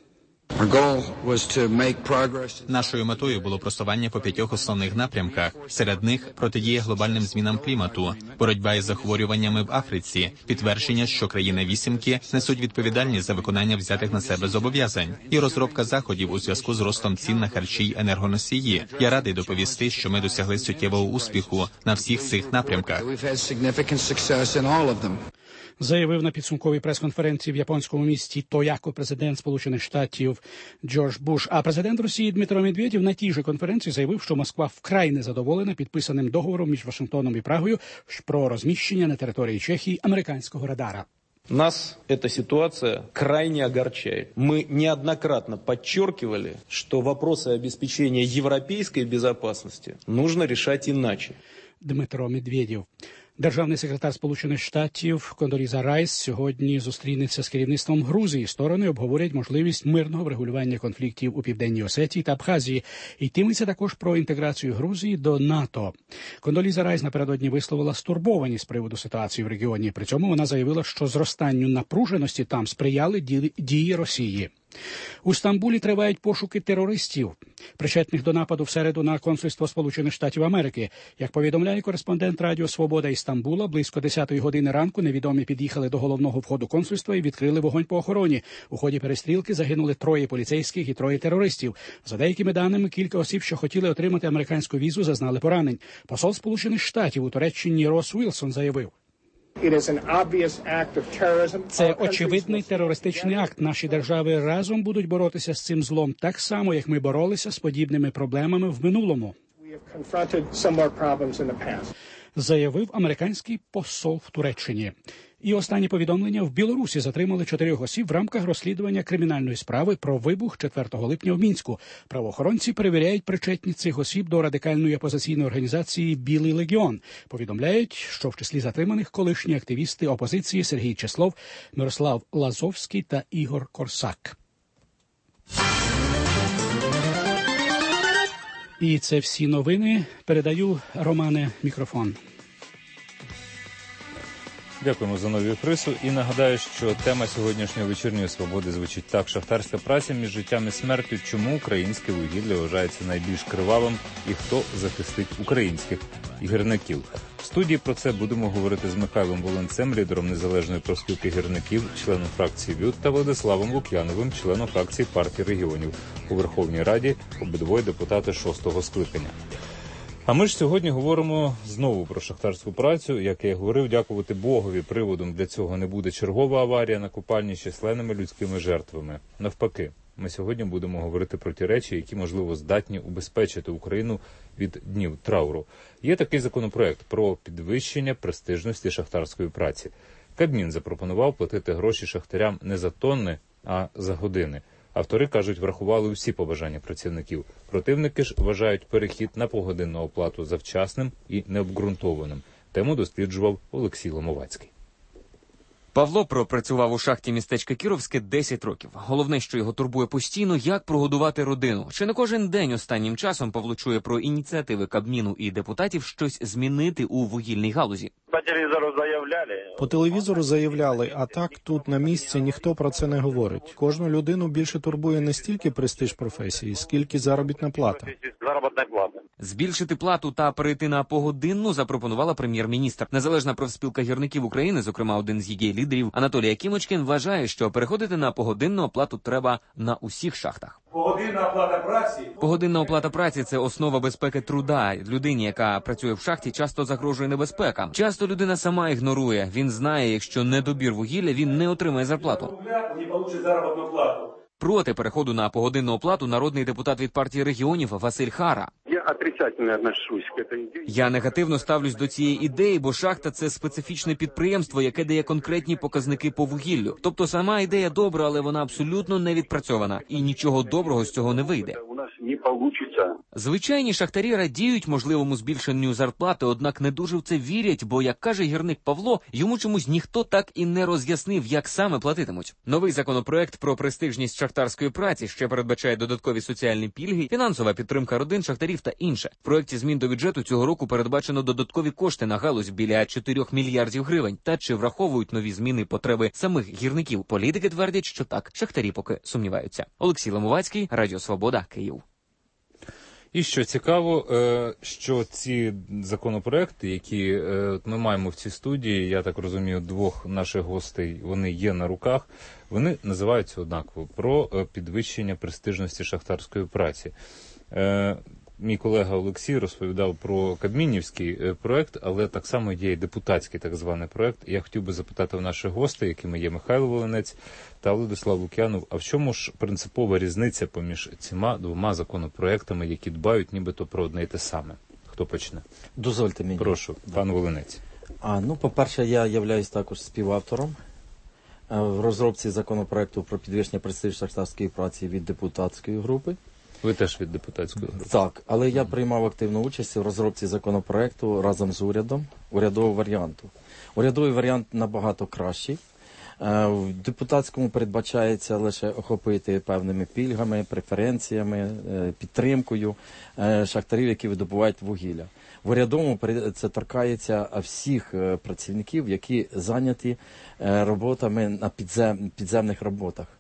Нашою метою було просування по п'ятьох основних напрямках. Серед них протидія глобальним змінам клімату, боротьба із захворюваннями в Африці, підтвердження, що країни вісімки несуть відповідальність за виконання взятих на себе зобов'язань, і розробка заходів у зв'язку з ростом цін на харчі й енергоносії. Я радий доповісти, що ми досягли суттєвого успіху на всіх цих напрямках. Заявив на підсумковій прес-конференції в японському місті Тояко президент Сполучених Штатів Джордж Буш. А президент Росії Дмитро Медведєв на тій же конференції заявив, що Москва вкрай незадоволена підписаним договором між Вашингтоном і Прагою про розміщення на території Чехії американського радара. Нас эта ситуация крайне огорчает. Мы неоднократно подчеркивали, что вопросы обеспечения европейской безопасности нужно решать иначе. Дмитро Медведєв. Державний секретар Сполучених Штатів Кондоліза Райс сьогодні зустрінеться з керівництвом Грузії. Сторони обговорять можливість мирного врегулювання конфліктів у Південній Осетії та Абхазії. Йтиметься також про інтеграцію Грузії до НАТО. Кондоліза Райс напередодні висловила стурбованість з приводу ситуації в регіоні. При цьому вона заявила, що зростанню напруженості там сприяли дії Росії. У Стамбулі тривають пошуки терористів, причетних до нападу в середу на консульство Сполучених Штатів Америки. Як повідомляє кореспондент Радіо Свобода із Стамбула, близько десятої години ранку невідомі під'їхали до головного входу консульства і відкрили вогонь по охороні. У ході перестрілки загинули троє поліцейських і троє терористів. За деякими даними, кілька осіб, що хотіли отримати американську візу, зазнали поранень. Посол Сполучених Штатів у Туреччині Рос Уілсон заявив: це очевидний терористичний акт. Наші держави разом будуть боротися з цим злом так само, як ми боролися з подібними проблемами в минулому. Заявив американський посол в Туреччині. І останні повідомлення: в Білорусі затримали чотирьох осіб в рамках розслідування кримінальної справи про вибух четвертого липня в Мінську. Правоохоронці перевіряють причетність цих осіб до радикальної опозиційної організації «Білий легіон». Повідомляють, що в числі затриманих колишні активісти опозиції Сергій Чеслов, Мирослав Лазовський та Ігор Корсак. І це всі новини. Передаю Романе мікрофон. Дякуємо за нову прису. І нагадаю, що тема сьогоднішньої вечірньої свободи звучить так: шахтарська праця між життям і смертю. Чому українське вугілля вважається найбільш кривавим і хто захистить українських гірників? В студії про це будемо говорити з Михайлом Волинцем, лідером Незалежної профспілки гірників, членом фракції ВЮТ, та Владиславом Лук'яновим, членом фракції партії регіонів. У Верховній Раді обидвоє депутати шостого скликання. А ми ж сьогодні говоримо знову про шахтарську працю. Як я говорив, дякувати Богові, приводом для цього не буде чергова аварія на копальні з численними людськими жертвами. Навпаки, ми сьогодні будемо говорити про ті речі, які, можливо, здатні убезпечити Україну від днів трауру. Є такий законопроект про підвищення престижності шахтарської праці. Кабмін запропонував платити гроші шахтарям не за тонни, а за години. Автори, кажуть, врахували усі побажання працівників. Противники ж вважають перехід на погодинну оплату завчасним і необґрунтованим. Тему досліджував Олексій Ломовацький. Павло пропрацював у шахті містечка Кіровське десять років. Головне, що його турбує постійно, як прогодувати родину. Чи не кожен день останнім часом Павло чує про ініціативи Кабміну і депутатів щось змінити у вугільній галузі. По телевізору заявляли. По телевізору заявляли, а так тут на місці ніхто про це не говорить. Кожну людину більше турбує не стільки престиж професії, скільки заробітна плата. Заробітна плата. Збільшити плату та перейти на погодинну запропонувала прем'єр-міністр. Незалежна профспілка гірників України, зокрема один з її лідерів, Анатолій Акімочкін, вважає, що переходити на погодинну оплату треба на усіх шахтах. Погодинна оплата праці? Погодинна оплата праці – це основа безпеки труда. Людині, яка працює в шахті, часто загрожує небезпека. Часто людина сама ігнорує. Він знає, якщо недобір вугілля, він не отримає зарплату. Не получить заробітну плату. Проти переходу на погодинну оплату народний депутат від партії регіонів Василь Хара. Я отрицательно отношусь к этой идее. Я негативно ставлюсь до цієї ідеї, бо шахта – це специфічне підприємство, яке дає конкретні показники по вугіллю. Тобто сама ідея добра, але вона абсолютно не відпрацьована. І нічого доброго з цього не вийде. У нас не получится. Звичайні шахтарі радіють можливому збільшенню зарплати, однак не дуже в це вірять, бо, як каже гірник Павло, йому чомусь ніхто так і не роз'яснив, як саме платитимуть. Новий законопроект про престижність шахтарської праці ще передбачає додаткові соціальні пільги, фінансова підтримка родин шахтарів та інше. В проєкті змін до бюджету цього року передбачено додаткові кошти на галузь біля чотирьох мільярдів гривень. Та чи враховують нові зміни потреби самих гірників? Політики твердять, що так. Шахтарі поки сумніваються. Олексій Ломовацький, Радіо Свобода, Київ. І що цікаво, що ці законопроекти, які ми маємо в цій студії, я так розумію, двох наших гостей, вони є на руках, вони називаються однаково – про підвищення престижності шахтарської праці. Мій колега Олексій розповідав про кабмінівський проект, але так само є і депутатський так званий проект. Я хотів би запитати в наших гостей, якими є Михайло Волинець та Владислав Лук'янов, а в чому ж принципова різниця поміж цими двома законопроектами, які дбають нібито про одне й те саме? Хто почне? Дозвольте мені. Прошу, пан Волинець. А, ну, по-перше, я являюсь також співавтором в розробці законопроекту про підвищення престижу шахтарської праці від депутатської групи. Ви теж від депутатської групи? Так, але я приймав активну участь в розробці законопроекту разом з урядом, урядового варіанту. Урядовий варіант набагато кращий. В депутатському передбачається лише охопити певними пільгами, преференціями, підтримкою шахтарів, які видобувають вугілля. В урядовому це торкається всіх працівників, які зайняті роботами на підзем, підземних роботах.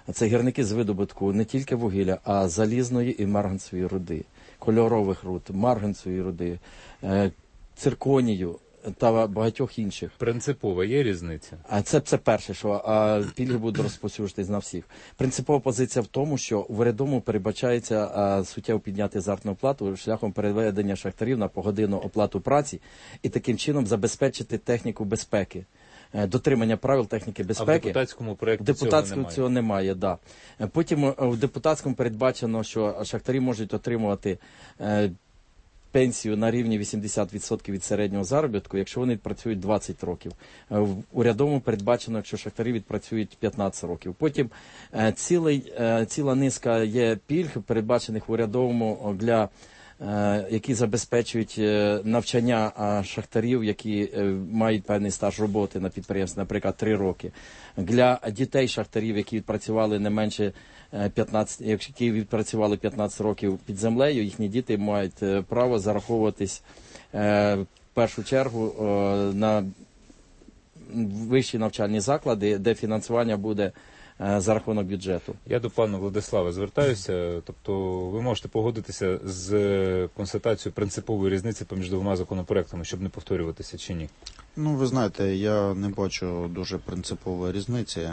Це гірники з видобутку не тільки вугілля, а залізної і марганцевої руди, кольорових руд, марганцевої руди, цирконію та багатьох інших. Принципова є різниця? А це, це перше, що а пільги будуть розповсюджуватись на всіх. Принципова позиція в тому, що в урядовому передбачається а, суттєво підняти азартну плату шляхом переведення шахтарів на погодинну оплату праці і таким чином забезпечити техніку безпеки. Дотримання правил техніки безпеки. А в депутатському проєкті депутатському цього цього немає. Да. Потім в депутатському передбачено, що шахтарі можуть отримувати е, пенсію на рівні вісімдесят відсотків від середнього заробітку, якщо вони відпрацюють двадцять років. В урядовому передбачено, якщо шахтарі відпрацюють п'ятнадцять років. Потім е, цілий, е, ціла низка є пільг, передбачених в урядовому для які забезпечують навчання шахтарів, які мають певний стаж роботи на підприємстві, наприклад, три роки. Для дітей шахтарів, які відпрацювали не менше п'ятнадцять, які відпрацювали п'ятнадцять років під землею, їхні діти мають право зараховуватись в першу чергу на вищі навчальні заклади, де фінансування буде за рахунок бюджету. Я до пана Владислава звертаюся. Тобто ви можете погодитися з констатацією принципової різниці поміж двома законопроектами, щоб не повторюватися, чи ні? Ну, ви знаєте, я не бачу дуже принципової різниці.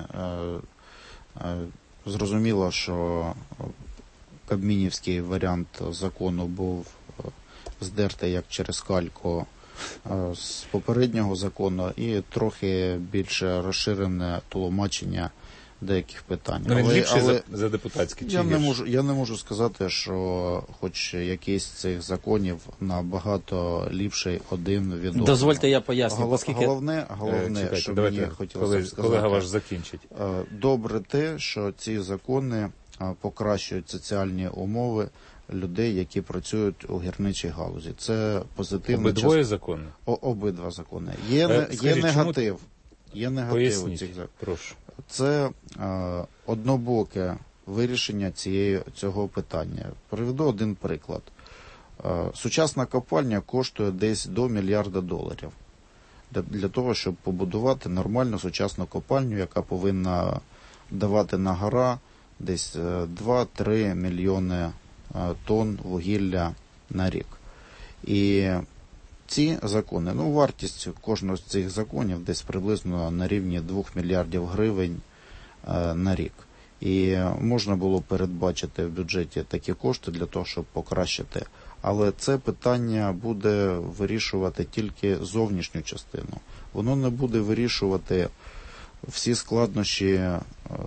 Зрозуміло, що кабмінівський варіант закону був здертий як через кальку з попереднього закону і трохи більше розширене тлумачення деяких питань. Ну, він але, ліпший але за, за депутатський, чи я не гірший? можу, я не можу сказати, що хоч якийсь з цих законів набагато ліпший один від одного. Дозвольте, я поясню. Гол, оскільки... Головне, головне Чекайте, що давайте, мені хотілося коли, сказати, колега ваш закінчить. Добре те, що ці закони покращують соціальні умови людей, які працюють у гірничій галузі. Це позитивно. Обидвоє част... закони? О, обидва закони. Є, е, є скажіть, негатив. Чому... Є негатив Поясніть, у цих законах. прошу. Це е, однобоке вирішення цієї, цього питання. Приведу один приклад. Е, сучасна копальня коштує десь до мільярда доларів. Для, для того, щоб побудувати нормальну сучасну копальню, яка повинна давати на гора десь два-три мільйони е, тонн вугілля на рік. І ці закони, ну, вартість кожного з цих законів десь приблизно на рівні двох мільярдів гривень е, на рік. І можна було передбачити в бюджеті такі кошти для того, щоб покращити. Але це питання буде вирішувати тільки зовнішню частину. Воно не буде вирішувати всі складнощі е,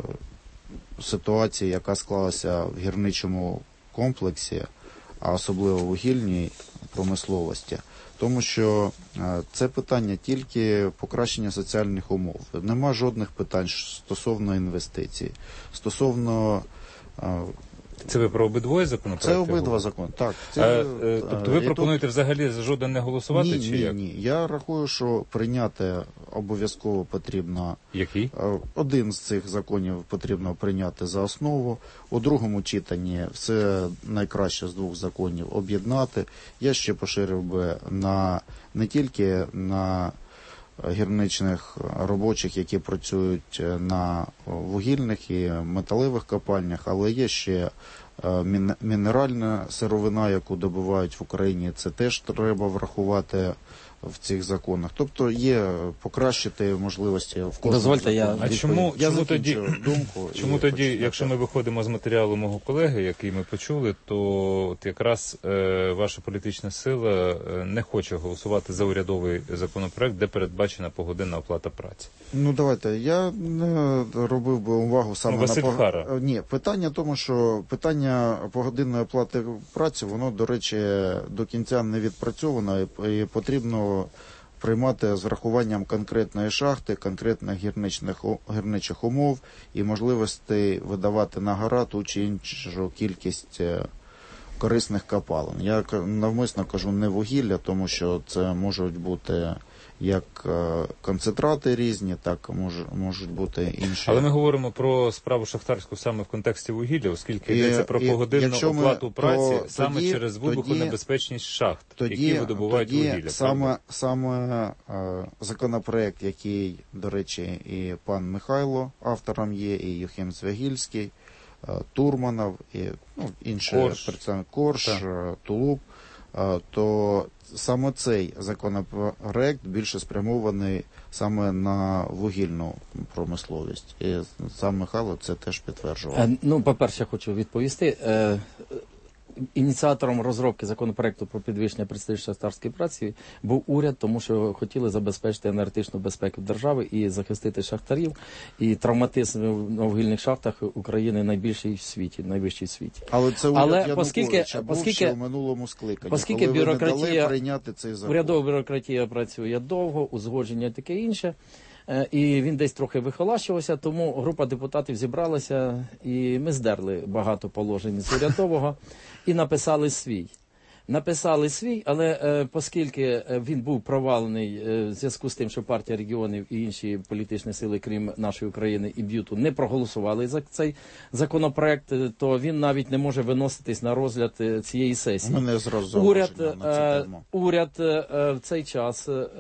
ситуації, яка склалася в гірничому комплексі, а особливо в вугільній промисловості. Тому що е, це питання тільки покращення соціальних умов. Нема жодних питань стосовно інвестицій, стосовно... Е, Це ви про обидвоє законопроекти? Це обидва закони, так. Це, а, е, тобто ви пропонуєте тут... взагалі за жоден не голосувати? Ні, чи ні, як? ні. Я рахую, що прийняти обов'язково потрібно... Який? Один з цих законів потрібно прийняти за основу. У другому читанні все найкраще з двох законів об'єднати. Я ще поширив би на не тільки на гірничних робочих, які працюють на вугільних і металевих копальнях, але є ще мінеральна сировина, яку добувають в Україні. Це теж треба врахувати в цих законах. Тобто є покращити можливості в кожному. Дозвольте, я А чому, я чому тоді, думку. Чому тоді, якщо ми виходимо з матеріалу мого колеги, який ми почули, то от якраз е, ваша політична сила е, не хоче голосувати за урядовий законопроект, де передбачена погодинна оплата праці? Ну, давайте, я не робив би увагу саме ну, Василь на... Хара. Ні, питання в тому, що питання погодинної оплати праці, воно, до речі, до кінця не відпрацьовано і потрібно приймати з врахуванням конкретної шахти, конкретних гірничних, гірничих умов і можливостей видавати на гора ту чи іншу кількість корисних копалин. Я навмисно кажу не вугілля, тому що це можуть бути як концентрати різні, так мож, можуть бути інші. Але ми говоримо про справу шахтарську саме в контексті вугілля, оскільки і, йдеться про погодинну оплату ми, праці то, саме тоді, через вибухонебезпечність шахт, тоді, які видобувають тоді вугілля. Саме, саме е, законопроект, який, до речі, і пан Михайло автором є, і Юхим Звягільський, е, Турманов, і ну, інші представники, Корж, Корж Тулуб, е, то саме цей законопроект більше спрямований саме на вугільну промисловість. І сам Михайло це теж підтверджував. Е, ну, по-перше, хочу відповісти. Е, Ініціатором розробки законопроекту про підвищення престижу шахтарської праці був уряд, тому що хотіли забезпечити енергетичну безпеку держави і захистити шахтарів. І травматизм на вугільних шахтах України найбільший в світі, найвищий в світі. Але це уряд Але Януковича був ще в минулому скликанні, оскільки коли бюрократія, ви не дали прийняти цей закон. Урядова бюрократія працює довго, узгодження і таке інше. І він десь трохи вихолащувався, тому група депутатів зібралася, і ми здерли багато положень з урядового і написали свій. Написали свій, але е, оскільки він був провалений е, в зв'язку з тим, що партія регіонів і інші політичні сили, крім нашої України і БЮТу, не проголосували за цей законопроект, то він навіть не може виноситись на розгляд цієї сесії. Мене зразу уряд, е, уряд е, в цей час е,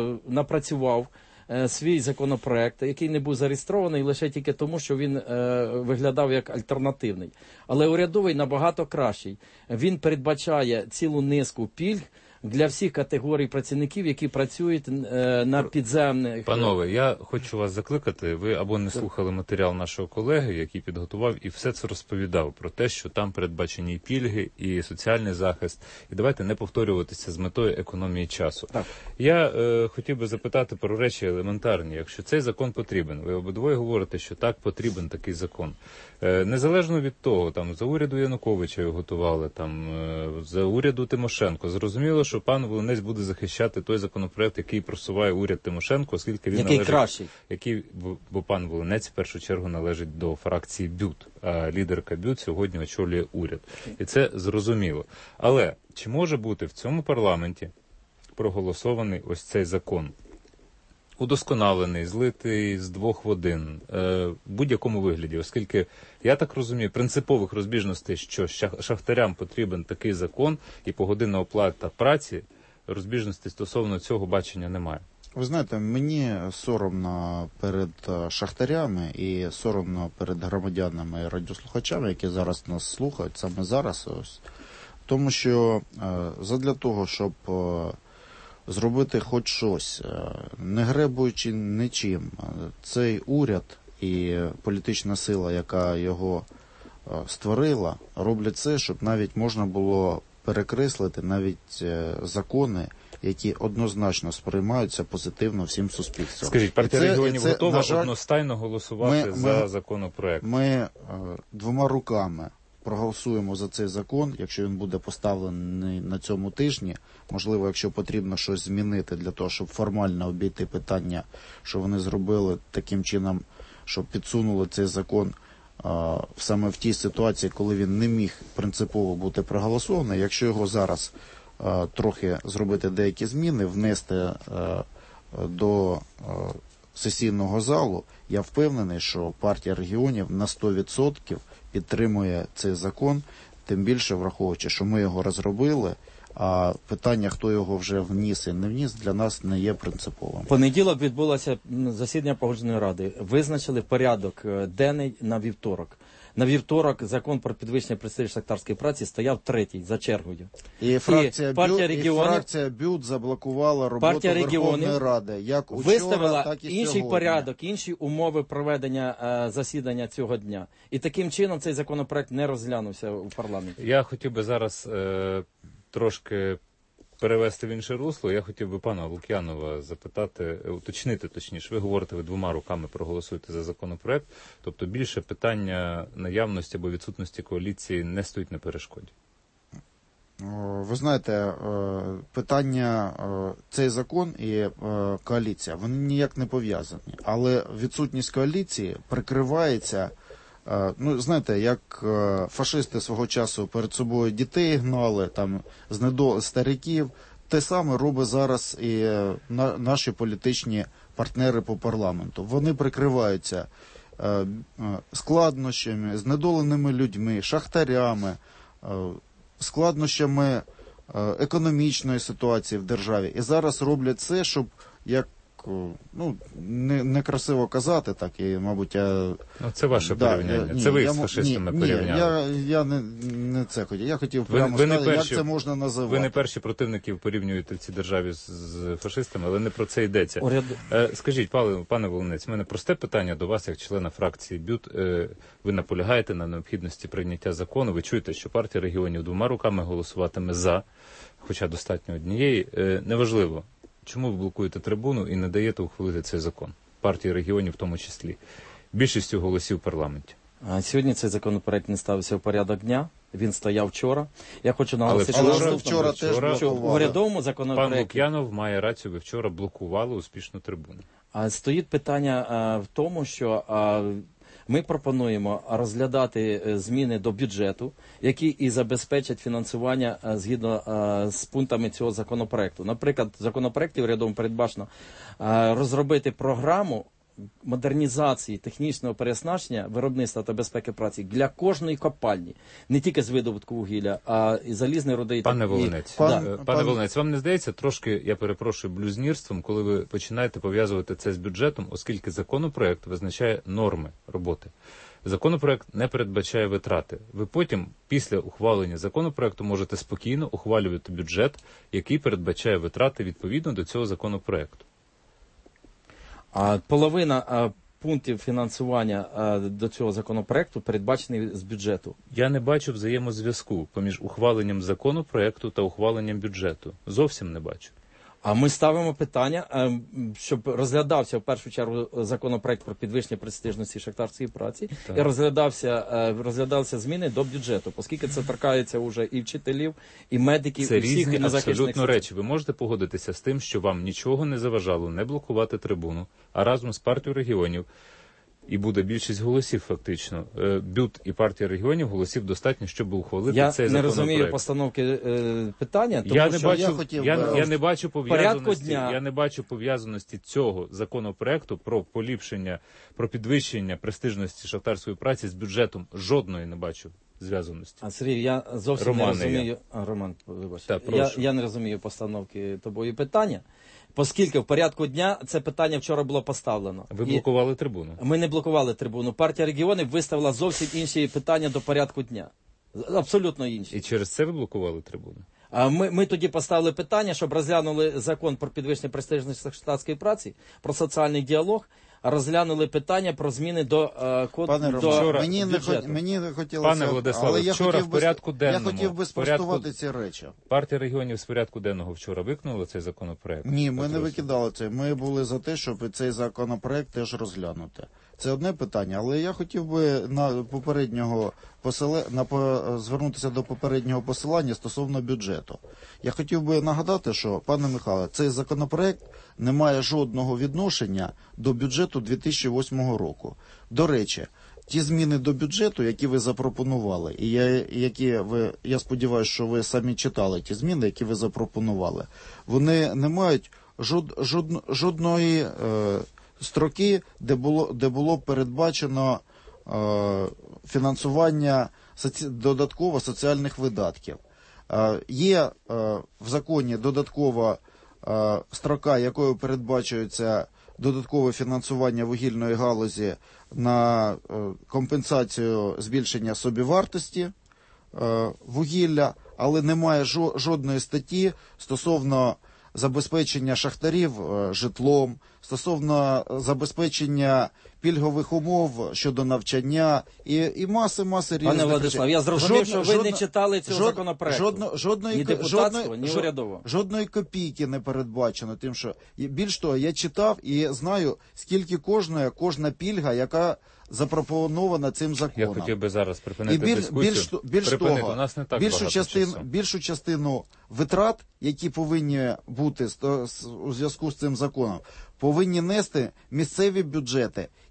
напрацював свій законопроект, який не був зареєстрований лише тільки тому, що він е, виглядав як альтернативний. Але урядовий набагато кращий. Він передбачає цілу низку пільг для всіх категорій працівників, які працюють е, на підземних... Панове, я хочу вас закликати, ви або не слухали матеріал нашого колеги, який підготував і все це розповідав про те, що там передбачені і пільги, і соціальний захист. І давайте не повторюватися з метою економії часу. Так. Я е, хотів би запитати про речі елементарні. Якщо цей закон потрібен, ви обидвоє говорите, що так, потрібен такий закон. Е, незалежно від того, там за уряду Януковича його готували, там е, за уряду Тимошенко, зрозуміло, що пан Волинець буде захищати той законопроект, який просуває уряд Тимошенко, оскільки він який належить... кращий. Який, бо пан Волинець в першу чергу належить до фракції БЮТ, а лідерка БЮТ сьогодні очолює уряд. І це зрозуміло. Але чи може бути в цьому парламенті проголосований ось цей закон? Удосконалений, злитий з двох водин, е, в будь-якому вигляді, оскільки, я так розумію, принципових розбіжностей, що шахтарям потрібен такий закон і погодинна оплата праці, розбіжностей стосовно цього бачення немає. Ви знаєте, мені соромно перед шахтарями і соромно перед громадянами і радіослухачами, які зараз нас слухають, саме зараз, ось, тому що е, задля того, щоб е, зробити хоч щось, не гребуючи нічим, цей уряд і політична сила, яка його створила, роблять це, щоб навіть можна було перекреслити навіть закони, які однозначно сприймаються позитивно всім суспільством. Скажіть, партія це, регіонів це, готова жаль, одностайно голосувати ми, за ми, законопроект? Ми е, двома руками проголосуємо за цей закон, якщо він буде поставлений на цьому тижні. Можливо, якщо потрібно щось змінити для того, щоб формально обійти питання, що вони зробили таким чином, щоб підсунули цей закон а, саме в тій ситуації, коли він не міг принципово бути проголосований. Якщо його зараз а, трохи зробити деякі зміни, внести а, до а, сесійного залу, я впевнений, що партія регіонів на сто відсотків підтримує цей закон, тим більше враховуючи, що ми його розробили, а питання, хто його вже вніс і не вніс, для нас не є принциповим. Понеділок відбулося засідання Погоджувальної ради. Визначили порядок денний на вівторок. На вівторок закон про підвищення престижу шахтарської праці стояв третій за чергою. І фракція, і партія, Бю, регіонів, і фракція БЮТ заблокувала роботу Верховної Ради. Як учора, виставила так і інший сьогодні. порядок, інші умови проведення е, засідання цього дня. І таким чином цей законопроект не розглянувся у парламенті. Я хотів би зараз е, трошки перевести в інше русло. Я хотів би пана Лук'янова запитати, уточнити точніше. Ви говорите, ви двома руками проголосуєте за законопроект. Тобто більше питання наявності або відсутності коаліції не стоїть на перешкоді. Ви знаєте, питання, цей закон і коаліція, вони ніяк не пов'язані. Але відсутність коаліції прикривається, ну, знаєте, як фашисти свого часу перед собою дітей гнали, там, з недо... стариків, те саме робить зараз і е, на, наші політичні партнери по парламенту. Вони прикриваються е, е, складнощами, знедоленими людьми, шахтарями, е, складнощами е, економічної ситуації в державі. І зараз роблять це, щоб, як ну, не, не красиво казати, так, і, мабуть, я... Ну, це ваше да, порівняння. Ні, це ви я, з фашистами ні, порівняли. Ні, я, я не, не це хотів. Я хотів ви, прямо ви сказати, перші, як це можна називати. Ви не перші противників порівнюєте в цій державі з, з фашистами, але не про це йдеться. Уряд... Е, скажіть, пане, пане Волинець, в мене просте питання до вас, як члена фракції БЮТ. Е, ви наполягаєте на необхідності прийняття закону. Ви чуєте, що партія регіонів двома руками голосуватиме за, хоча достатньо однієї. Е, неважливо. Чому ви блокуєте трибуну і не даєте ухвалити цей закон? Партії регіонів в тому числі. Більшістю голосів в парламенті. Сьогодні цей законопроект не ставився в порядок дня. Він стояв вчора. Я хочу наголосити, але що вчора, вчора, вчора, що в урядовому законопроекті... Пан Лук'янов має рацію, ви вчора блокували успішну трибуну. А стоїть питання а, в тому, що а, ми пропонуємо розглядати зміни до бюджету, які і забезпечать фінансування а, згідно а, з пунктами цього законопроекту. Наприклад, в законопроекті урядовому передбачено а, розробити програму модернізації технічного переоснащення виробництва та безпеки праці для кожної копальні, не тільки з видобутку вугілля, а і залізної руди. Пане і... Волинець, Пан, да. пан... пане Волинець, вам не здається трошки, я перепрошую, блюзнірством, коли ви починаєте пов'язувати це з бюджетом, оскільки законопроект визначає норми роботи. Законопроект не передбачає витрати. Ви потім, після ухвалення законопроекту, можете спокійно ухвалювати бюджет, який передбачає витрати відповідно до цього законопроекту. А половина а, пунктів фінансування а, до цього законопроекту передбачений з бюджету. Я не бачу взаємозв'язку поміж ухваленням законопроекту та ухваленням бюджету. Зовсім не бачу. А ми ставимо питання, щоб розглядався в першу чергу законопроект про підвищення престижності шахтарської праці, так. і розглядався, розглядалися зміни до бюджету, оскільки це торкається вже і вчителів, і медиків, це і всіх різні незахищених абсолютно речі. Ви можете погодитися з тим, що вам нічого не заважало не блокувати трибуну, а разом з партією регіонів, і буде більшість голосів фактично. БЮТ і партія регіонів голосів достатньо, щоб ухвалити я цей законопроект. Я не розумію постановки е, питання, тому я не що бачу, я хотів я, би... я не бачу пов'язаності, дня... я не бачу пов'язаності цього законопроекту про поліпшення, про підвищення престижності шахтарської праці з бюджетом. Жодної не бачу зв'язаності. А Сергій, я зовсім Роман, не розумію. Я. А, Роман, вибач. Так, я, я не розумію постановки тобою питання. Оскільки в порядку дня це питання вчора було поставлено. Ви блокували трибуну? Ми не блокували трибуну. Партія регіонів виставила зовсім інші питання до порядку дня. Абсолютно інші. І через це ви блокували трибуну? А ми, ми тоді поставили питання, щоб розглянули закон про підвищення престижності штатської праці, про соціальний діалог, розглянули питання про зміни до е, коду. Пане до Роман, мені не хот, мені не хотілося, Пане Владиславе, але я вчора хотів в порядку би, денному. Я хотів би спростувати порядку, ці речі. Партія регіонів з порядку денного вчора викинула цей законопроект? Ні, ми не викидали це. Ми були за те, щоб цей законопроект теж розглянути. Це одне питання, але я хотів би на попереднього посиле, на звернутися до попереднього посилання стосовно бюджету. Я хотів би нагадати, що, пане Михайле, цей законопроект не має жодного відношення до бюджету дві тисячі восьмого року. До речі, ті зміни до бюджету, які ви запропонували, і я, які ви, я сподіваюся, що ви самі читали ті зміни, які ви запропонували, вони не мають жод, жод, жодної е, строки, де було, де було передбачено е, фінансування соці... додатково соціальних видатків. Е, є е, в законі додаткова е, строка, якою передбачується додаткове фінансування вугільної галузі на е, компенсацію збільшення собівартості е, вугілля, але немає жо, жодної статті стосовно забезпечення шахтарів е, житлом, стосовно забезпечення пільгових умов щодо навчання і, і маси-маси різних. Пане Владислав, я зрозумів, Жодно, що ви жодно, не читали цього жод, законопроекту. Жодно, жодної, ні депутатського, жодної, ні урядового. Жодної копійки не передбачено тим, що більш того, я читав і знаю, скільки коштує кожна пільга, яка запропонована цим законом. Я хотів би зараз припинити біль, дискусію. Більш, більш припинити. того, У нас не так більшу, частину, часу. більшу частину витрат, які повинні бути у зв'язку з цим законом, повинні нести місцеві бюджети.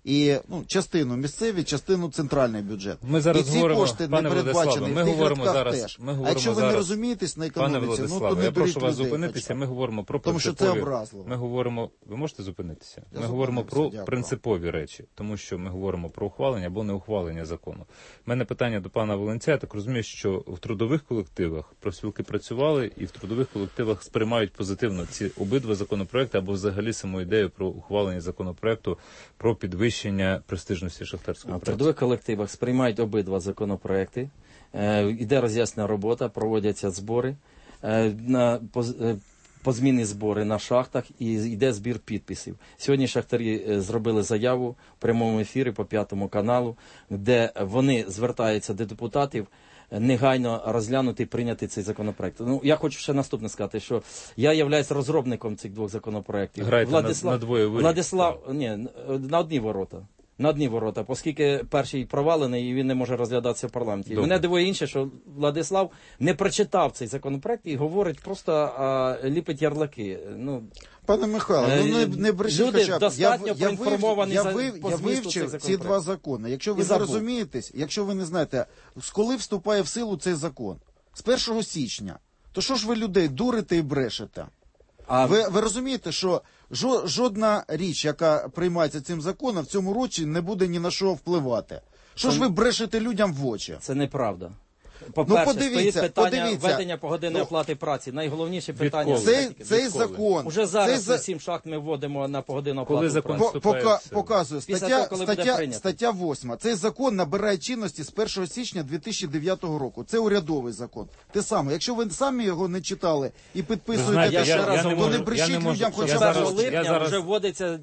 І ну, частину місцеві, частину центральний бюджет. Ми зараз і ці говоримо, кошти пане не передбачені ми в тих говоримо рядках зараз, теж. Ми говоримо а якщо ви зараз, не розумієтесь на пане економіці, ну Владиславе, то не я прошу вас людей зупинитися. хоча. Ми говоримо про Тому що принципові... це образливо. Ми говоримо, ви можете зупинитися? Я ми говоримо про дякую. принципові речі, тому що ми говоримо про ухвалення або не ухвалення закону. У мене питання до пана Волинця. Я так розумію, що в трудових колективах профспілки працювали і в трудових колективах сприймають позитивно ці обидва законопроекти або взагалі саму ідею про ухвалення законопроекту про підвищення престижності шахтарської праці. В трудових колективах сприймають обидва законопроекти. Е, іде роз'ясна робота, проводяться збори е, на по, е, по зміни збори на шахтах і йде збір підписів. Сьогодні шахтарі е, зробили заяву в прямому ефірі по п'ятому каналу, де вони звертаються до депутатів негайно розглянути і прийняти цей законопроект. Ну, я хочу ще наступне сказати, що я являюсь розробником цих двох законопроектів. Граєте Владислав, на, на двоє вирішень. Владислав, ні, на одні ворота. На одні ворота, оскільки перший провалений і він не може розглядатися в парламенті. Добре. Мене дивує інше, що Владислав не прочитав цей законопроект і говорить, просто а, ліпить ярлики. Ну, Пане Михайло, ну не, не брешіть люди хоча б. достатньо я, проінформовані я, за, вив, по я змісту вивчив цих ці два закони. Якщо ви І не забув. розумієтесь, якщо ви не знаєте, коли вступає в силу цей закон? З першого січня. То що ж ви людей дурите і брешете? А... Ви, ви розумієте, що жо, жодна річ, яка приймається цим законом, в цьому році не буде ні на що впливати. Що Це... ж ви брешете людям в очі? Це неправда. По-перше, ну, стоїть питання подивіться. введення погодинної ну, оплати праці. Найголовніше питання. Цей, цей закон. Уже зараз цей... сім шахт ми вводимо на погодинну оплату Коли праці. закон Пока, показую. Стаття, того, стаття, стаття восьма. Цей закон набирає чинності з першого січня дві тисячі дев'ятого року. Це урядовий закон. Те саме. Якщо ви самі його не читали і підписуєте, знаєте, те, я, що я, я не то можу, не брешіть я не людям можу, хоча б. першого липня зараз... вже вводиться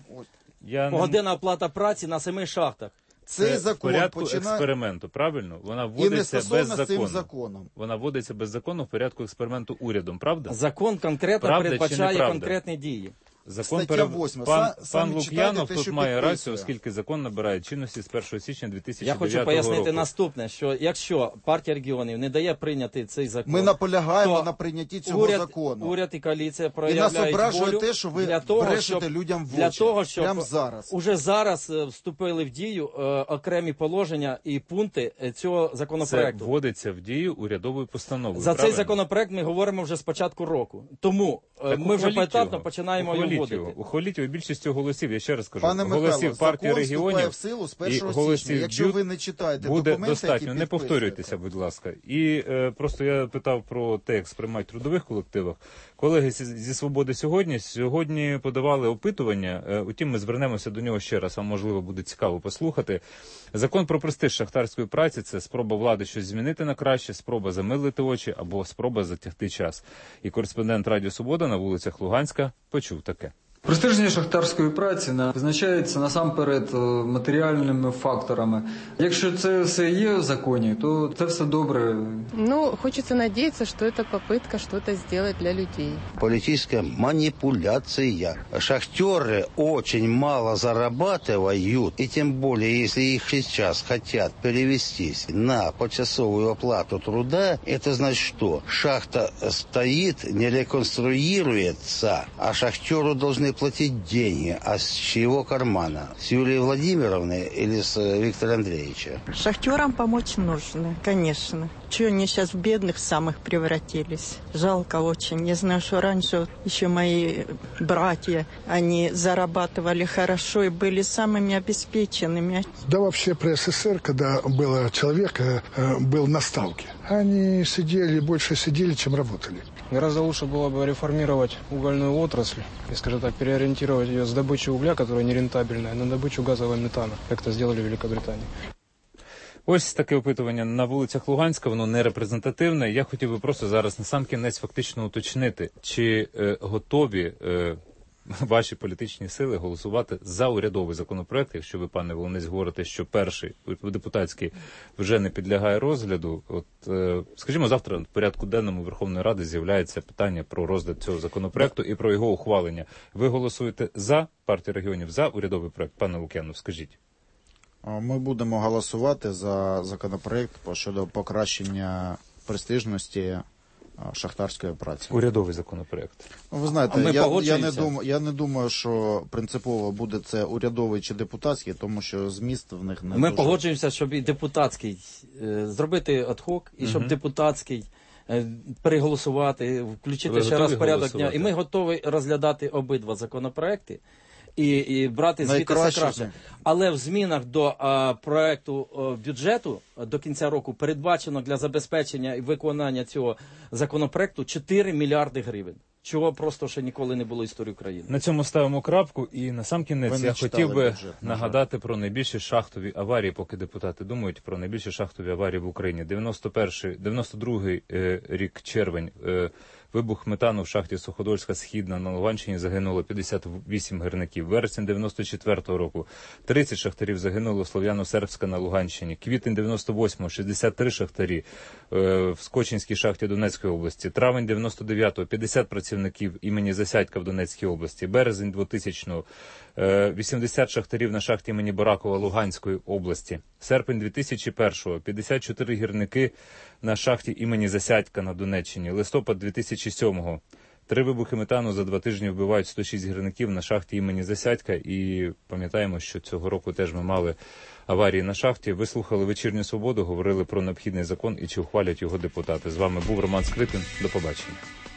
я погодинна не... оплата праці на семи шахтах. Цей Це закон в порядку починає... експерименту, правильно? Вона І не вводиться без стосовно з цим закону. законом. Вона вводиться без закону в порядку експерименту урядом, правда? Закон конкретно Правда чи передбачає неправда? конкретні дії. Закон Стаття пере... восьма. Пан, Са- пан самі Лук'янов читайте те, тут що має підписує. рацію, оскільки закон набирає чинності з першого січня дві тисячі дев'ятого року. Я хочу пояснити наступне, що якщо партія регіонів не дає прийняти цей закон, Ми наполягаємо то на прийнятті цього уряд, закону. уряд і коаліція І проявляють нас ображує волю те, що ви для того, брешете щоб, людям в для очі. того, щоб Прямо зараз. уже зараз е, вступили в дію е, окремі положення і пункти е, цього Це законопроекту. вводиться в дію урядовою постановою. За правильно? цей законопроект ми говоримо вже з початку року. Тому е, Так ми вже ухваліть поетапно його. починаємо Ухваліть його вводити. його. Ухваліть його більшістю голосів. Я ще раз кажу, Пане Михайло, голосів партії закон вступає регіонів в силу з і першого голосів січня. Якщо б'ют, ви не читаєте буде документи, достатньо. які Не підписуєте. повторюйтеся, будь ласка. І е, просто я питав про те, як сприймають в трудових колективах. Колеги зі, зі «Свободи» сьогодні сьогодні подавали опитування. Е, утім, ми звернемося до нього ще раз. Вам, можливо, буде цікаво послухати. Закон про престиж шахтарської праці – це спроба влади щось змінити на краще, спроба замилити очі або спроба затягти час. І кореспондент Радіо Свобода на вулицях Луганська почув таке. Престижність шахтарської праці визначається насамперед матеріальними факторами. Якщо це все є в законі, то це все добре. Ну, хочется надеяться, что это попытка что-то сделать для людей. Политическая манипуляция. Шахтеры очень мало зарабатывают, и тем более, если их сейчас хотят перевестись на почасовую оплату труда, это значит что? Шахта стоит, не реконструируется, а шахтеру должны платить деньги. А с чьего кармана? С Юлии Владимировны или с Виктора Андреевича? Шахтерам помочь нужно, конечно. Чего они сейчас в бедных самых превратились? Жалко очень. Я знаю, что раньше еще мои братья, они зарабатывали хорошо и были самыми обеспеченными. Да вообще при СССР, когда был человек, был на ставке, они сидели, больше сидели, чем работали. Гораздо лучше было бы реформировать угольную отрасль и, скажем так, переориентировать ее с добычи угля, которая нерентабельная, на добычу газового метана, как это сделали в Великобритании. Ось таке опитування на вулицях Луганська, воно не репрезентативне. Я хотів би просто зараз на сам кінець фактично уточнити, чи е, готові е, ваші політичні сили голосувати за урядовий законопроект, якщо ви, пане Волинець, говорите, що перший депутатський вже не підлягає розгляду. От, е, скажімо, завтра в порядку денному Верховної Ради з'являється питання про розгляд цього законопроекту і про його ухвалення. Ви голосуєте за партію регіонів, за урядовий проект? Пане Лук'янов, скажіть. Ми будемо голосувати за законопроект щодо покращення престижності шахтарської праці. Урядовий законопроект. Ну, ви знаєте, я, я, не дум, я не думаю, що принципово буде це урядовий чи депутатський, тому що зміст в них не Ми дуже... погоджуємося, щоб і депутатський е, зробити адхок, і щоб угу. депутатський е, переголосувати, включити ви ще раз порядок дня. І ми готові розглядати обидва законопроекти. І, і брати звідти все краще. Але в змінах до а, проекту а, бюджету до кінця року передбачено для забезпечення і виконання цього законопроекту чотири мільярди гривень. Чого просто ще ніколи не було історії України. На цьому ставимо крапку. І на сам кінець я хотів би бюджет, нагадати про найбільші шахтові аварії, поки депутати думають про найбільші шахтові аварії в Україні. дев'яносто перший, дев'яносто другий е, рік, червень, е, вибух метану в шахті Суходольська Східна на Луганщині, загинуло п'ятдесят вісім гірників. Вересень дев'яносто четвертого року тридцять шахтарів загинуло в Слов'яно-Сербська на Луганщині. Квітень дев'яносто восьмого шістдесят три шахтарі е, в Скочинській шахті Донецької області. Травень дев'яносто дев'ятого п'ятдесят працівників імені Засядька в Донецькій області. Березень двохтисячного е, вісімдесят шахтарів на шахті імені Баракова Луганської області. Серпень дві тисячі першого п'ятдесят чотири гірники на шахті імені Засядька на Донеччині. Листопад дві тисячі сьомого Три вибухи метану за два тижні вбивають сто шість гірників на шахті імені Засядька. І пам'ятаємо, що цього року теж ми мали аварії на шахті. Ви слухали «Вечірню Свободу», говорили про необхідний закон і чи ухвалять його депутати. З вами був Роман Скрипін. До побачення.